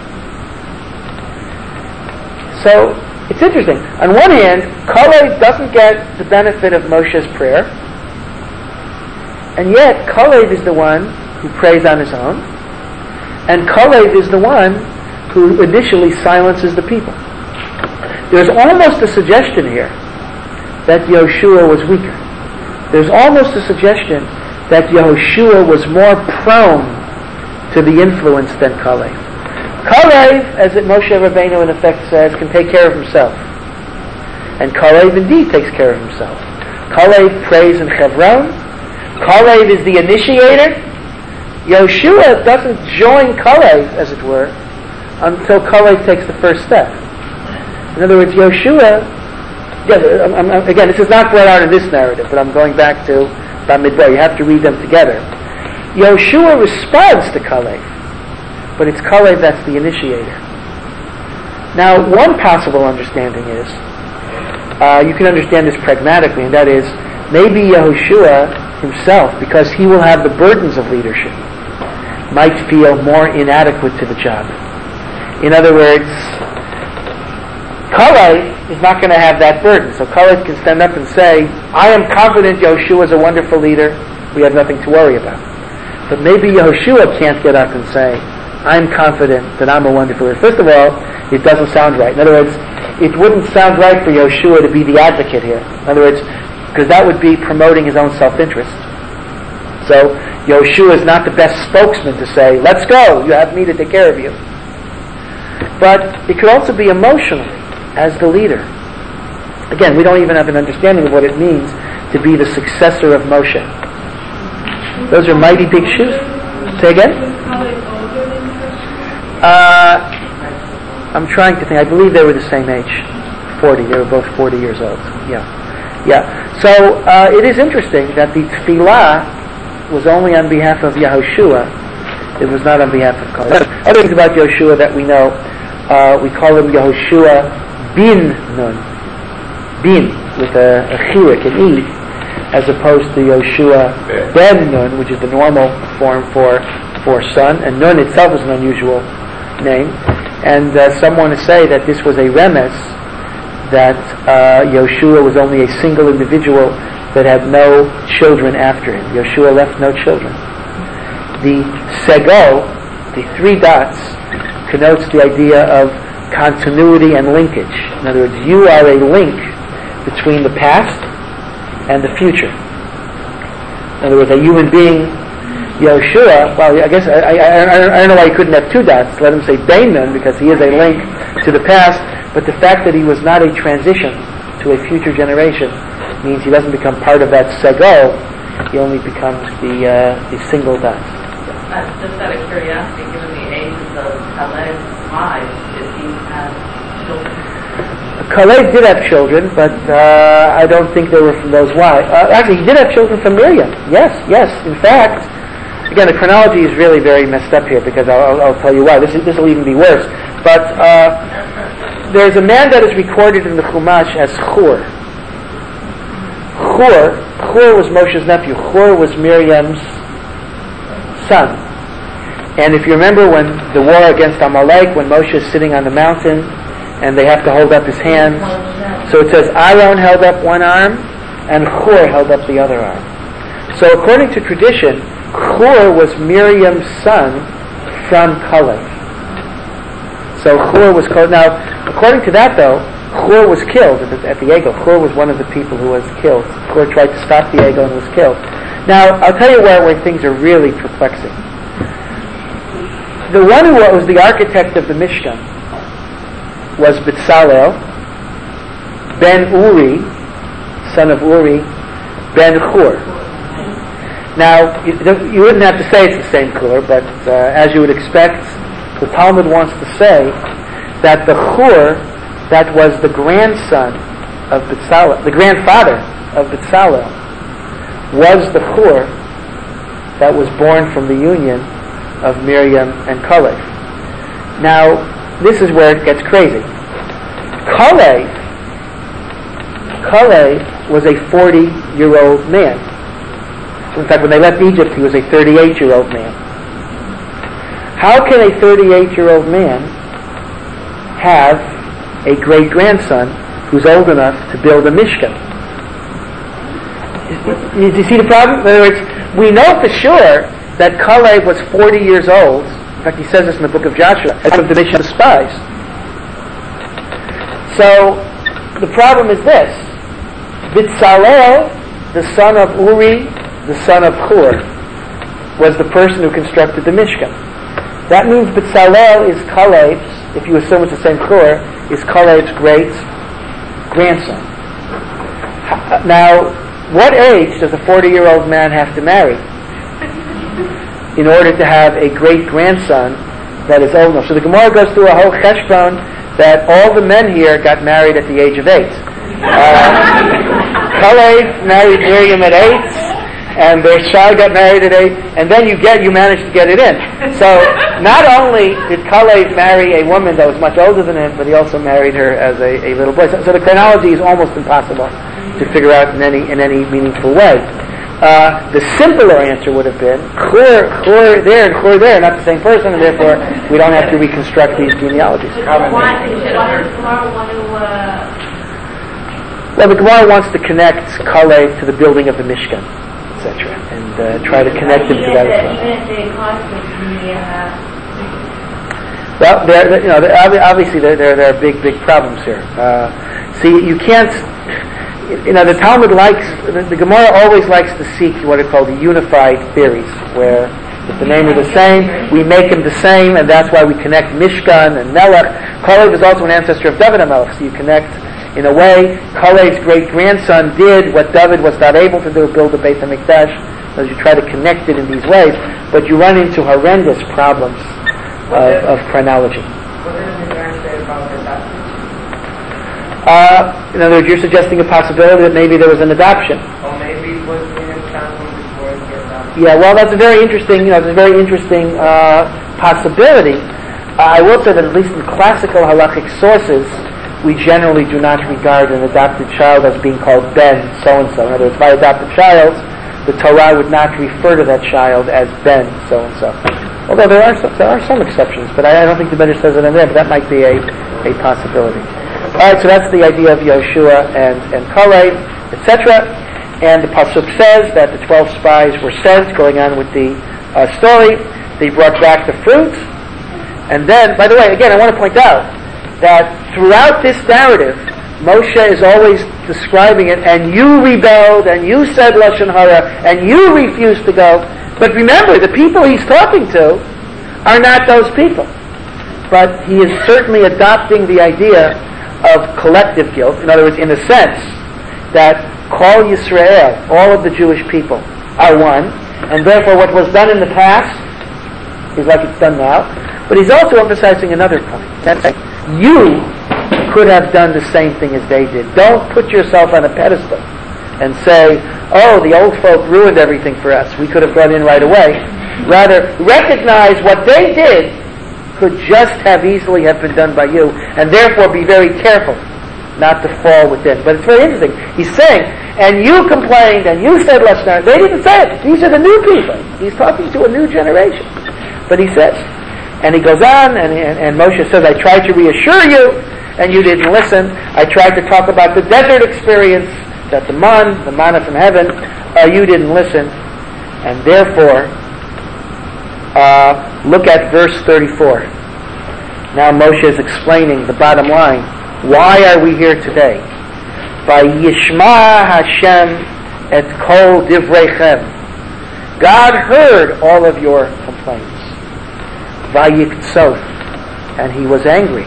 So it's interesting. On one hand, Caleb doesn't get the benefit of Moshe's prayer, And yet, Kalev is the one who prays on his own, and Kalev is the one who initially silences the people. There's almost a suggestion here that Yehoshua was weaker. There's almost a suggestion that Yehoshua was more prone to the influence than Kalev. Kalev, as Moshe Rabbeinu in effect says, can take care of himself. And Kalev indeed takes care of himself. Kalev prays in Hebron. Kalev is the initiator. Yehoshua doesn't join Kalev, as it were, until Kalev takes the first step. In other words, Yehoshua, yeah, I'm, I'm, again, this is not brought out in this narrative, but I'm going back to Bamidbar. You have to read them together. Yehoshua responds to Kalev, but it's Kalev that's the initiator. Now, one possible understanding is, uh, you can understand this pragmatically, and that is, maybe Yehoshua himself, because he will have the burdens of leadership, might feel more inadequate to the job. In other words, Kalev is not going to have that burden. So Kalev can stand up and say, I am confident Yehoshua is a wonderful leader. We have nothing to worry about. But maybe Yehoshua can't get up and say, I'm confident that I'm a wonderful leader. First of all, it doesn't sound right. In other words, it wouldn't sound right for Yehoshua to be the advocate here. In other words, because that would be promoting his own self-interest. So Yehoshua is not the best spokesman to say, let's go, you have me to take care of you. But it could also be emotional as the leader. Again, we don't even have an understanding of what it means to be the successor of Moshe. Those are mighty big shoes. Say again? Uh, I'm trying to think. I believe they were the same age. forty. They were both forty years old. Yeah. Yeah. So uh, it is interesting that the tefillah was only on behalf of Yehoshua. It was not on behalf of Kalev. Other things about Yehoshua that we know, uh, we call him Yehoshua bin Nun. Bin, with a, a chirik, an E, as opposed to Yehoshua ben Nun, which is the normal form for for son, and Nun itself is an unusual name. And uh, some want to say that this was a remes, that uh, Yehoshua was only a single individual that had no children after him. Yehoshua left no children. The sego, the three dots, connotes the idea of continuity and linkage. In other words, you are a link between the past and the future. In other words, a human being, Yehoshua, well, I guess, I, I, I, I don't know why he couldn't have two dots. Let him say Beinun, because he is a link to the past, but the fact that he was not a transition to a future generation means he doesn't become part of that sego, he only becomes the, uh, the single dot. Uh, just out of curiosity, given the ages of Kalev's wives, did he have children? Kalev did have children, but uh, I don't think they were from those wives. Uh, actually, he did have children from Miriam. Yes, yes. In fact, again, the chronology is really very messed up here, because I'll, I'll, I'll tell you why. This, is, this will even be worse. But uh, there's a man that is recorded in the Chumash as Chur. Chur, Chur was Moshe's nephew. Chur was Miriam's son. And if you remember when the war against Amalek, when Moshe is sitting on the mountain and they have to hold up his hands, so it says Aaron held up one arm and Chur held up the other arm. So according to tradition, Chur was Miriam's son from Kalev. So Chur was called. Now, according to that though, Chur was killed at the, at the Egel. Chur was one of the people who was killed. Chur tried to stop the Egel and was killed. Now, I'll tell you where, where things are really perplexing. The one who was the architect of the Mishkan was Betzalel, ben Uri, son of Uri, ben Chur. Now, you, you wouldn't have to say it's the same Chur, but uh, as you would expect, the Talmud wants to say that the Chur that was the grandson of Betzalel, the grandfather of Betzalel, was the Chur that was born from the union of Miriam and Kalev. Now, this is where it gets crazy. Kalev, Kalev was a forty-year-old man. In fact, when they left Egypt, he was a thirty-eight-year-old man. How can a thirty-eight-year-old man have a great-grandson who's old enough to build a Mishkan? Do you see the problem? In other words, We know for sure that Kalev was forty years old. In fact, he says this in the book of Joshua, as of the mission of spies. So, the problem is this. Bitzalel, the son of Uri, the son of Hur, was the person who constructed the Mishkan. That means Bitzalel is Kalev's, if you assume it's the same Hur, is Kalev's great grandson. Now, what age does a forty-year-old man have to marry in order to have a great-grandson that is old enough? So the Gemara goes through a whole cheshbon that all the men here got married at the age of eight. Uh, Kalev married Miriam at eight, and their child got married at eight, and then you get you managed to get it in. So not only did Kalev marry a woman that was much older than him, but he also married her as a, a little boy. So, so the chronology is almost impossible to figure out in any in any meaningful way. Uh, the simpler answer would have been Chur, Chur there and Chur there, not the same person, and therefore we don't have to reconstruct these genealogies. Why, why does Gemara want to, uh... Well, the Gemara wants to connect Kalev to the building of the Mishkan, et cetera, and uh, try to connect him to that as well. Even if they conflict the, uh... Well, there, you know, there, obviously there, there, there are big, big problems here. Uh, see, you can't. You know, the Talmud likes, the, the Gemara always likes to seek what are called the unified theories, where if the name are the same, we make them the same, and that's why we connect Mishkan and Melech. Kalev is also an ancestor of David HaMelech, so you connect, in a way, Kalev's great-grandson did what David was not able to do, build the Beit HaMikdash, so you try to connect it in these ways, but you run into horrendous problems of, of chronology. What does the Gemara say about adoption? Uh, in other words, you're suggesting a possibility that maybe there was an adoption. Or maybe it was in his family before he adopted. Yeah, well, that's a very interesting, you know, it's a very interesting uh, possibility. Uh, I will say that at least in classical halachic sources, we generally do not regard an adopted child as being called Ben so-and-so. In other words, by adopted child, the Torah would not refer to that child as Ben so-and-so. Although there are some, there are some exceptions, but I, I don't think the Midrash says it in there, but that might be a, a possibility. Alright, so that's the idea of Yoshua and, and Kalev, et cetera. And the Pasuk says that the twelve spies were sent, going on with the uh, story. They brought back the fruit. And then, by the way, again, I want to point out that throughout this narrative, Moshe is always describing it, and you rebelled, and you said Lashon Hara, and you refused to go. But remember, the people he's talking to are not those people. But he is certainly adopting the idea of collective guilt. In other words, in a sense, that Kol Yisrael, all of the Jewish people, are one, and therefore what was done in the past is like it's done now. But he's also emphasizing another point. That's like, you could have done the same thing as they did. Don't put yourself on a pedestal and say, oh, the old folk ruined everything for us. We could have gone in right away. Rather, recognize what they did could just have easily have been done by you, and therefore be very careful not to fall within. But it's very interesting. He's saying, and you complained, and you said Lashon Hara. They didn't say it. These are the new people. He's talking to a new generation. But he says, and he goes on, and, and, and Moshe says, I tried to reassure you, and you didn't listen. I tried to talk about the desert experience, that the man, the manna from heaven, uh, you didn't listen. And therefore, Uh, look at verse thirty-four. Now Moshe is explaining the bottom line. Why are we here today? By Yishma Hashem et kol divreichem. God heard all of your complaints. Vayiktzot, and he was angry.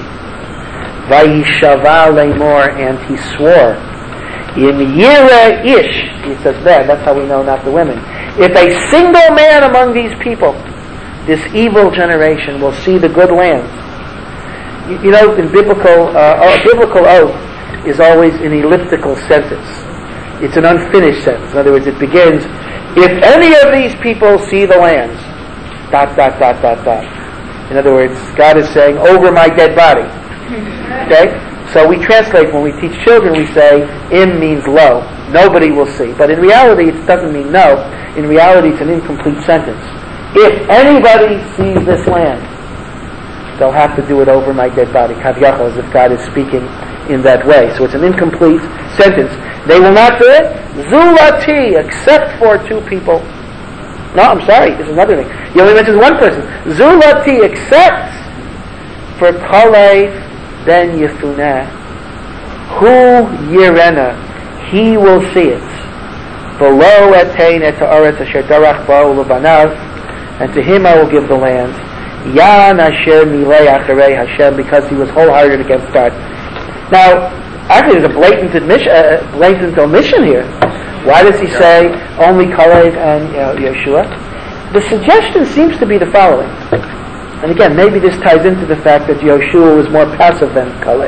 Vayishava lemor, and he swore. In yireh ish, he says there, that's how we know, not the women. If a single man among these people, this evil generation, will see the good land. You, you know, in biblical, uh, a biblical oath is always an elliptical sentence. It's an unfinished sentence. In other words, it begins, if any of these people see the lands, dot, dot, dot, dot, dot. In other words, God is saying, over my dead body. Okay? So we translate, when we teach children, we say, im means low. Nobody will see. But in reality, it doesn't mean no. In reality, it's an incomplete sentence. If anybody sees this land, they'll have to do it over my dead body. Kavyachal, as if God is speaking in that way. So it's an incomplete sentence. They will not do it. Zulati, except for two people. No, I'm sorry, there's another thing. He only mentions one person. Zulati, except for Kalev ben Yefuneh, Hu Yirena, he will see it. Below etain et ha'aretz asher darach ba'u lebanav, and to him I will give the land. Yan asher milei acharei Hashem, because he was wholehearted against God. Now, actually, there's a blatant admission, uh, blatant omission here. Why does he say only Kalev and you know, Yeshua? The suggestion seems to be the following. And again, maybe this ties into the fact that Yeshua was more passive than Kalev.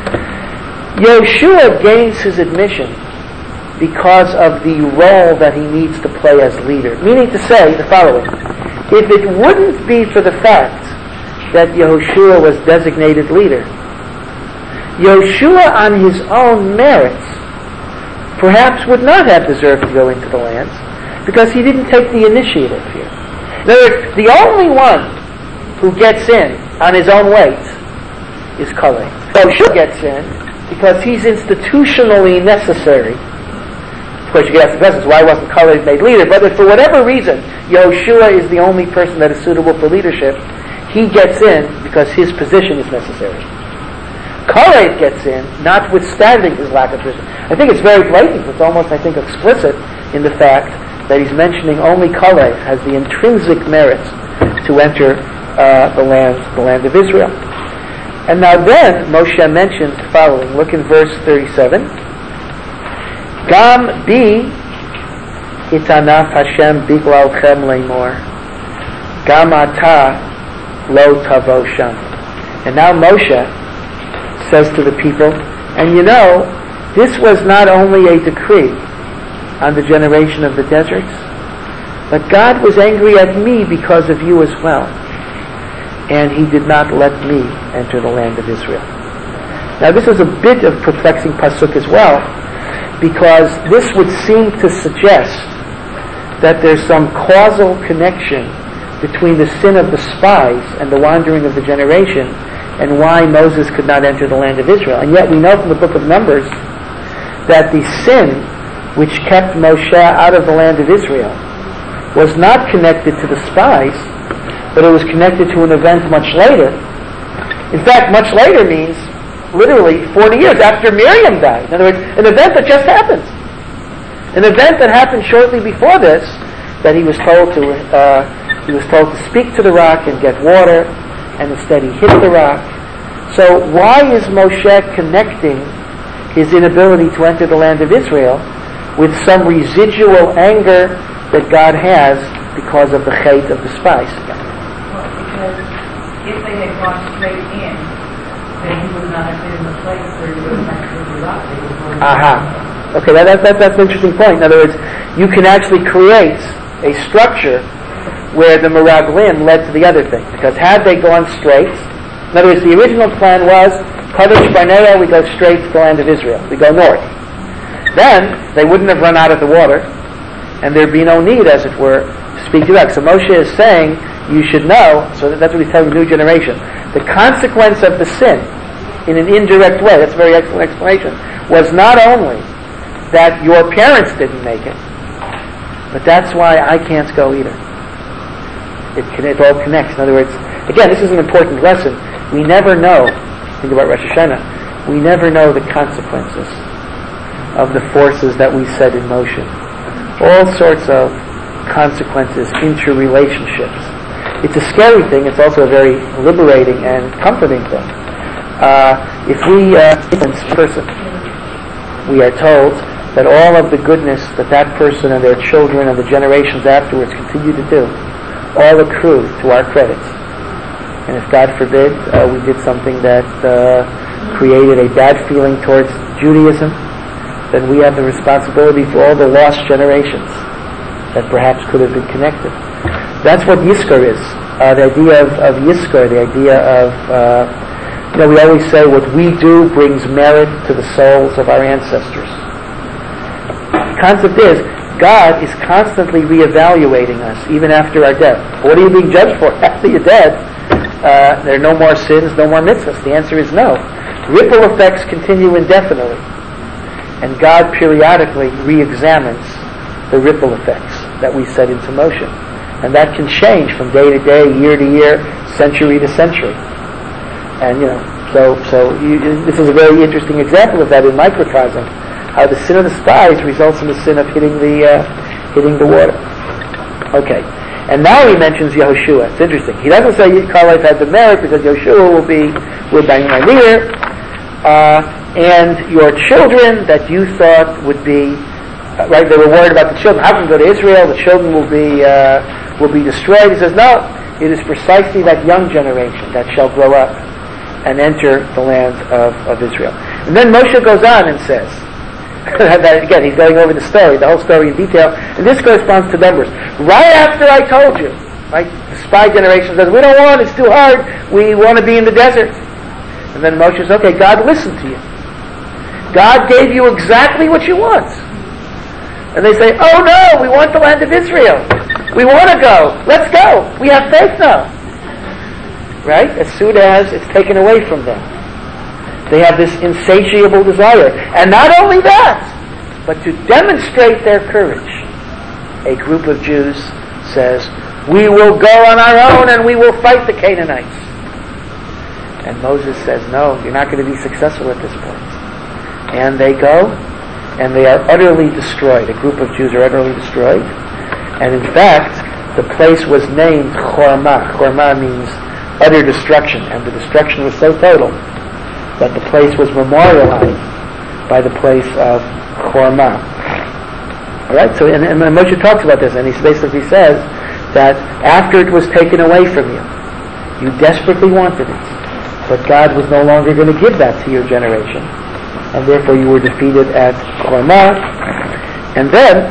Yeshua gains his admission because of the role that he needs to play as leader. Meaning to say the following. If it wouldn't be for the fact that Yehoshua was designated leader, Yeshua on his own merits perhaps would not have deserved to go into the lands because he didn't take the initiative here. In other words, the only one who gets in on his own weight is Kalev. Yeshua gets in because he's institutionally necessary. Of course, you can ask the question, why wasn't Kalev made leader? But if for whatever reason Yehoshua is the only person that is suitable for leadership, he gets in because his position is necessary. Kalev gets in, notwithstanding his lack of position. I think it's very blatant. It's almost, I think, explicit in the fact that he's mentioning only Kalev has the intrinsic merit to enter uh, the land, the land of Israel. And now then, Moshe mentions the following. Look in verse thirty-seven. Gam bi itanaf Hashem biglalchem leimor. Gam ata lo tavo sham. And now Moshe says to the people, and you know, this was not only a decree on the generation of the deserts, but God was angry at me because of you as well. And he did not let me enter the land of Israel. Now this is a bit of perplexing pasuk as well, because this would seem to suggest that there's some causal connection between the sin of the spies and the wandering of the generation and why Moses could not enter the land of Israel. And yet we know from the book of Numbers that the sin which kept Moshe out of the land of Israel was not connected to the spies, but it was connected to an event much later. In fact, much later means literally forty years after Miriam died. In other words, an event that just happened. An event that happened shortly before this, that he was told to uh, he was told to speak to the rock and get water, and instead he hit the rock. So why is Moshe connecting his inability to enter the land of Israel with some residual anger that God has because of the hate of the spies? Well, because if they had gone straight in, then he would not have been in the place where he would have actually rock. Aha. Okay, that, that, that, that's an interesting point. In other words, you can actually create a structure where the Meraglim led to the other thing. Because had they gone straight, in other words, the original plan was, Kadesh Barnea, we go straight to the land of Israel. We go north. Then, they wouldn't have run out of the water, and there'd be no need, as it were, to speak to that. So Moshe is saying, you should know, so that's what he's telling the new generation, the consequence of the sin, in an indirect way, that's a very excellent explanation, was not only that your parents didn't make it, but that's why I can't go either. It, can, it all connects. In other words, again, this is an important lesson. We never know, think about Rosh Hashanah, we never know the consequences of the forces that we set in motion. All sorts of consequences, interrelationships. It's a scary thing, it's also a very liberating and comforting thing. Uh, if we uh, influence a person, we are told that all of the goodness that that person and their children and the generations afterwards continue to do, all accrue to our credit. And if God forbid uh, we did something that uh, created a bad feeling towards Judaism, then we have the responsibility for all the lost generations that perhaps could have been connected. That's what Yizkor is. Uh, the idea of, of Yizkor, the idea of, uh, you know, we always say what we do brings merit to the souls of our ancestors. The concept is, God is constantly reevaluating us, even after our death. What are you being judged for? After you're dead, uh, there are no more sins, no more mitzvahs. The answer is no. Ripple effects continue indefinitely. And God periodically re-examines the ripple effects that we set into motion. And that can change from day to day, year to year, century to century. And, you know, so so you, this is a very interesting example of that in microcosm, how the sin of the spies results in the sin of hitting the uh, hitting the water. Okay. And now he mentions Yehoshua. It's interesting. He doesn't say Caleb had the merit because Yehoshua will be with Banyamir, uh, and your children that you thought would be, uh, right, they were worried about the children. How can we go to Israel? The children will be, uh, will be destroyed. He says, no, it is precisely that young generation that shall grow up and enter the land of, of Israel. And then Moshe goes on and says, that again, he's going over the story, the whole story in detail, and this corresponds to Numbers. Right after I told you, right, the spy generation says, we don't want, it's too hard, we want to be in the desert. And then Moshe says, okay, God listened to you. God gave you exactly what you want. And they say, oh no, we want the land of Israel. We want to go. Let's go. We have faith now. Right? As soon as it's taken away from them. They have this insatiable desire. And not only that, but to demonstrate their courage, a group of Jews says, we will go on our own and we will fight the Canaanites. And Moses says, no, you're not going to be successful at this point. And they go, and they are utterly destroyed. A group of Jews are utterly destroyed. And in fact, the place was named Chormah. Chormah means utter destruction. And the destruction was so total that the place was memorialized by the place of Chormah. Alright, so and, and Moshe talks about this, and he basically says that after it was taken away from you, you desperately wanted it, but God was no longer going to give that to your generation, and therefore you were defeated at Chormah. And then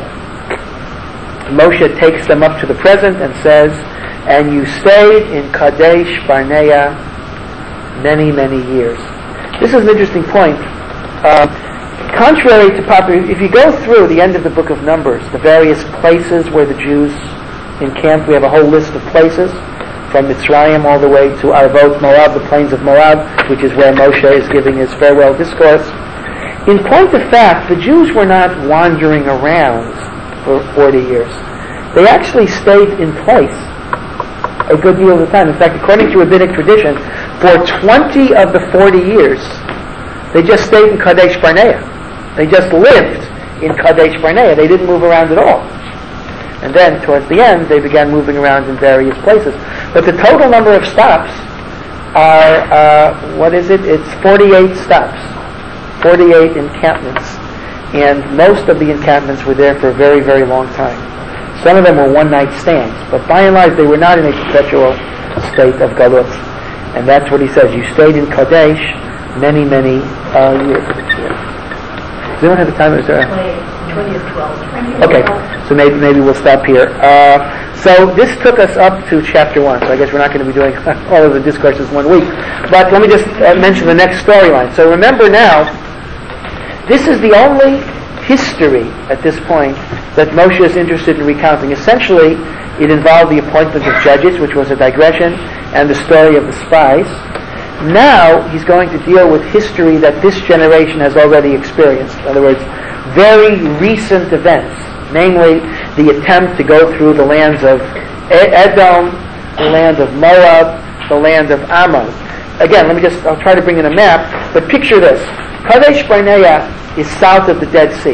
Moshe takes them up to the present and says, and you stayed in Kadesh Barnea many, many years. This is an interesting point. Uh, contrary to popular, if you go through the end of the book of Numbers, the various places where the Jews encamped, we have a whole list of places, from Mitzrayim all the way to Arvot Moab, the plains of Moab, which is where Moshe is giving his farewell discourse. In point of fact, the Jews were not wandering around for forty years. They actually stayed in place a good deal of the time. In fact, according to rabbinic tradition, for twenty of the forty years, they just stayed in Kadesh Barnea. They just lived in Kadesh Barnea. They didn't move around at all. And then, towards the end, they began moving around in various places. But the total number of stops are, uh, what is it? It's forty-eight stops. forty-eight encampments. And most of the encampments were there for a very, very long time. Some of them were one-night stands, but by and large they were not in a perpetual state of galut. And that's what he says. You stayed in Kadesh many, many uh, years. Does anyone have a time? Is there a... twenty or twelve. Okay, so maybe maybe we'll stop here. Uh, so this took us up to chapter one. So I guess we're not going to be doing all of the discourses one week. But let me just uh, mention the next storyline. So remember now, this is the only history at this point that Moshe is interested in recounting. Essentially, it involved the appointment of judges, which was a digression, and the story of the spies. Now he's going to deal with history that this generation has already experienced. In other words, very recent events, namely the attempt to go through the lands of Edom, the land of Moab, the land of Ammon. Again, let me just, I'll try to bring in a map, but picture this. Kadesh Barnea is south of the Dead Sea.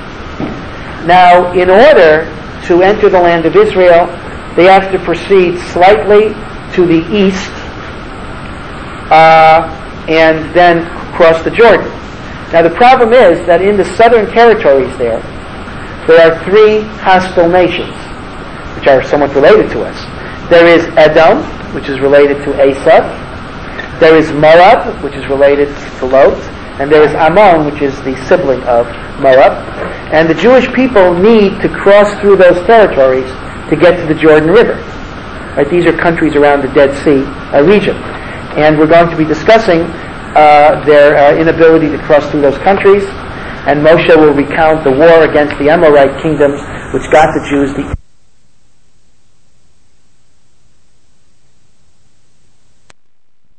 Now, in order to enter the land of Israel, they have to proceed slightly to the east uh, and then cross the Jordan. Now, the problem is that in the southern territories there, there are three hostile nations, which are somewhat related to us. There is Edom, which is related to Esav. There is Moab, which is related to Lot. And there is Ammon, which is the sibling of Moab. And the Jewish people need to cross through those territories to get to the Jordan River. Right, these are countries around the Dead Sea uh, region. And we're going to be discussing uh, their uh, inability to cross through those countries. And Moshe will recount the war against the Amorite kingdoms, which got the Jews the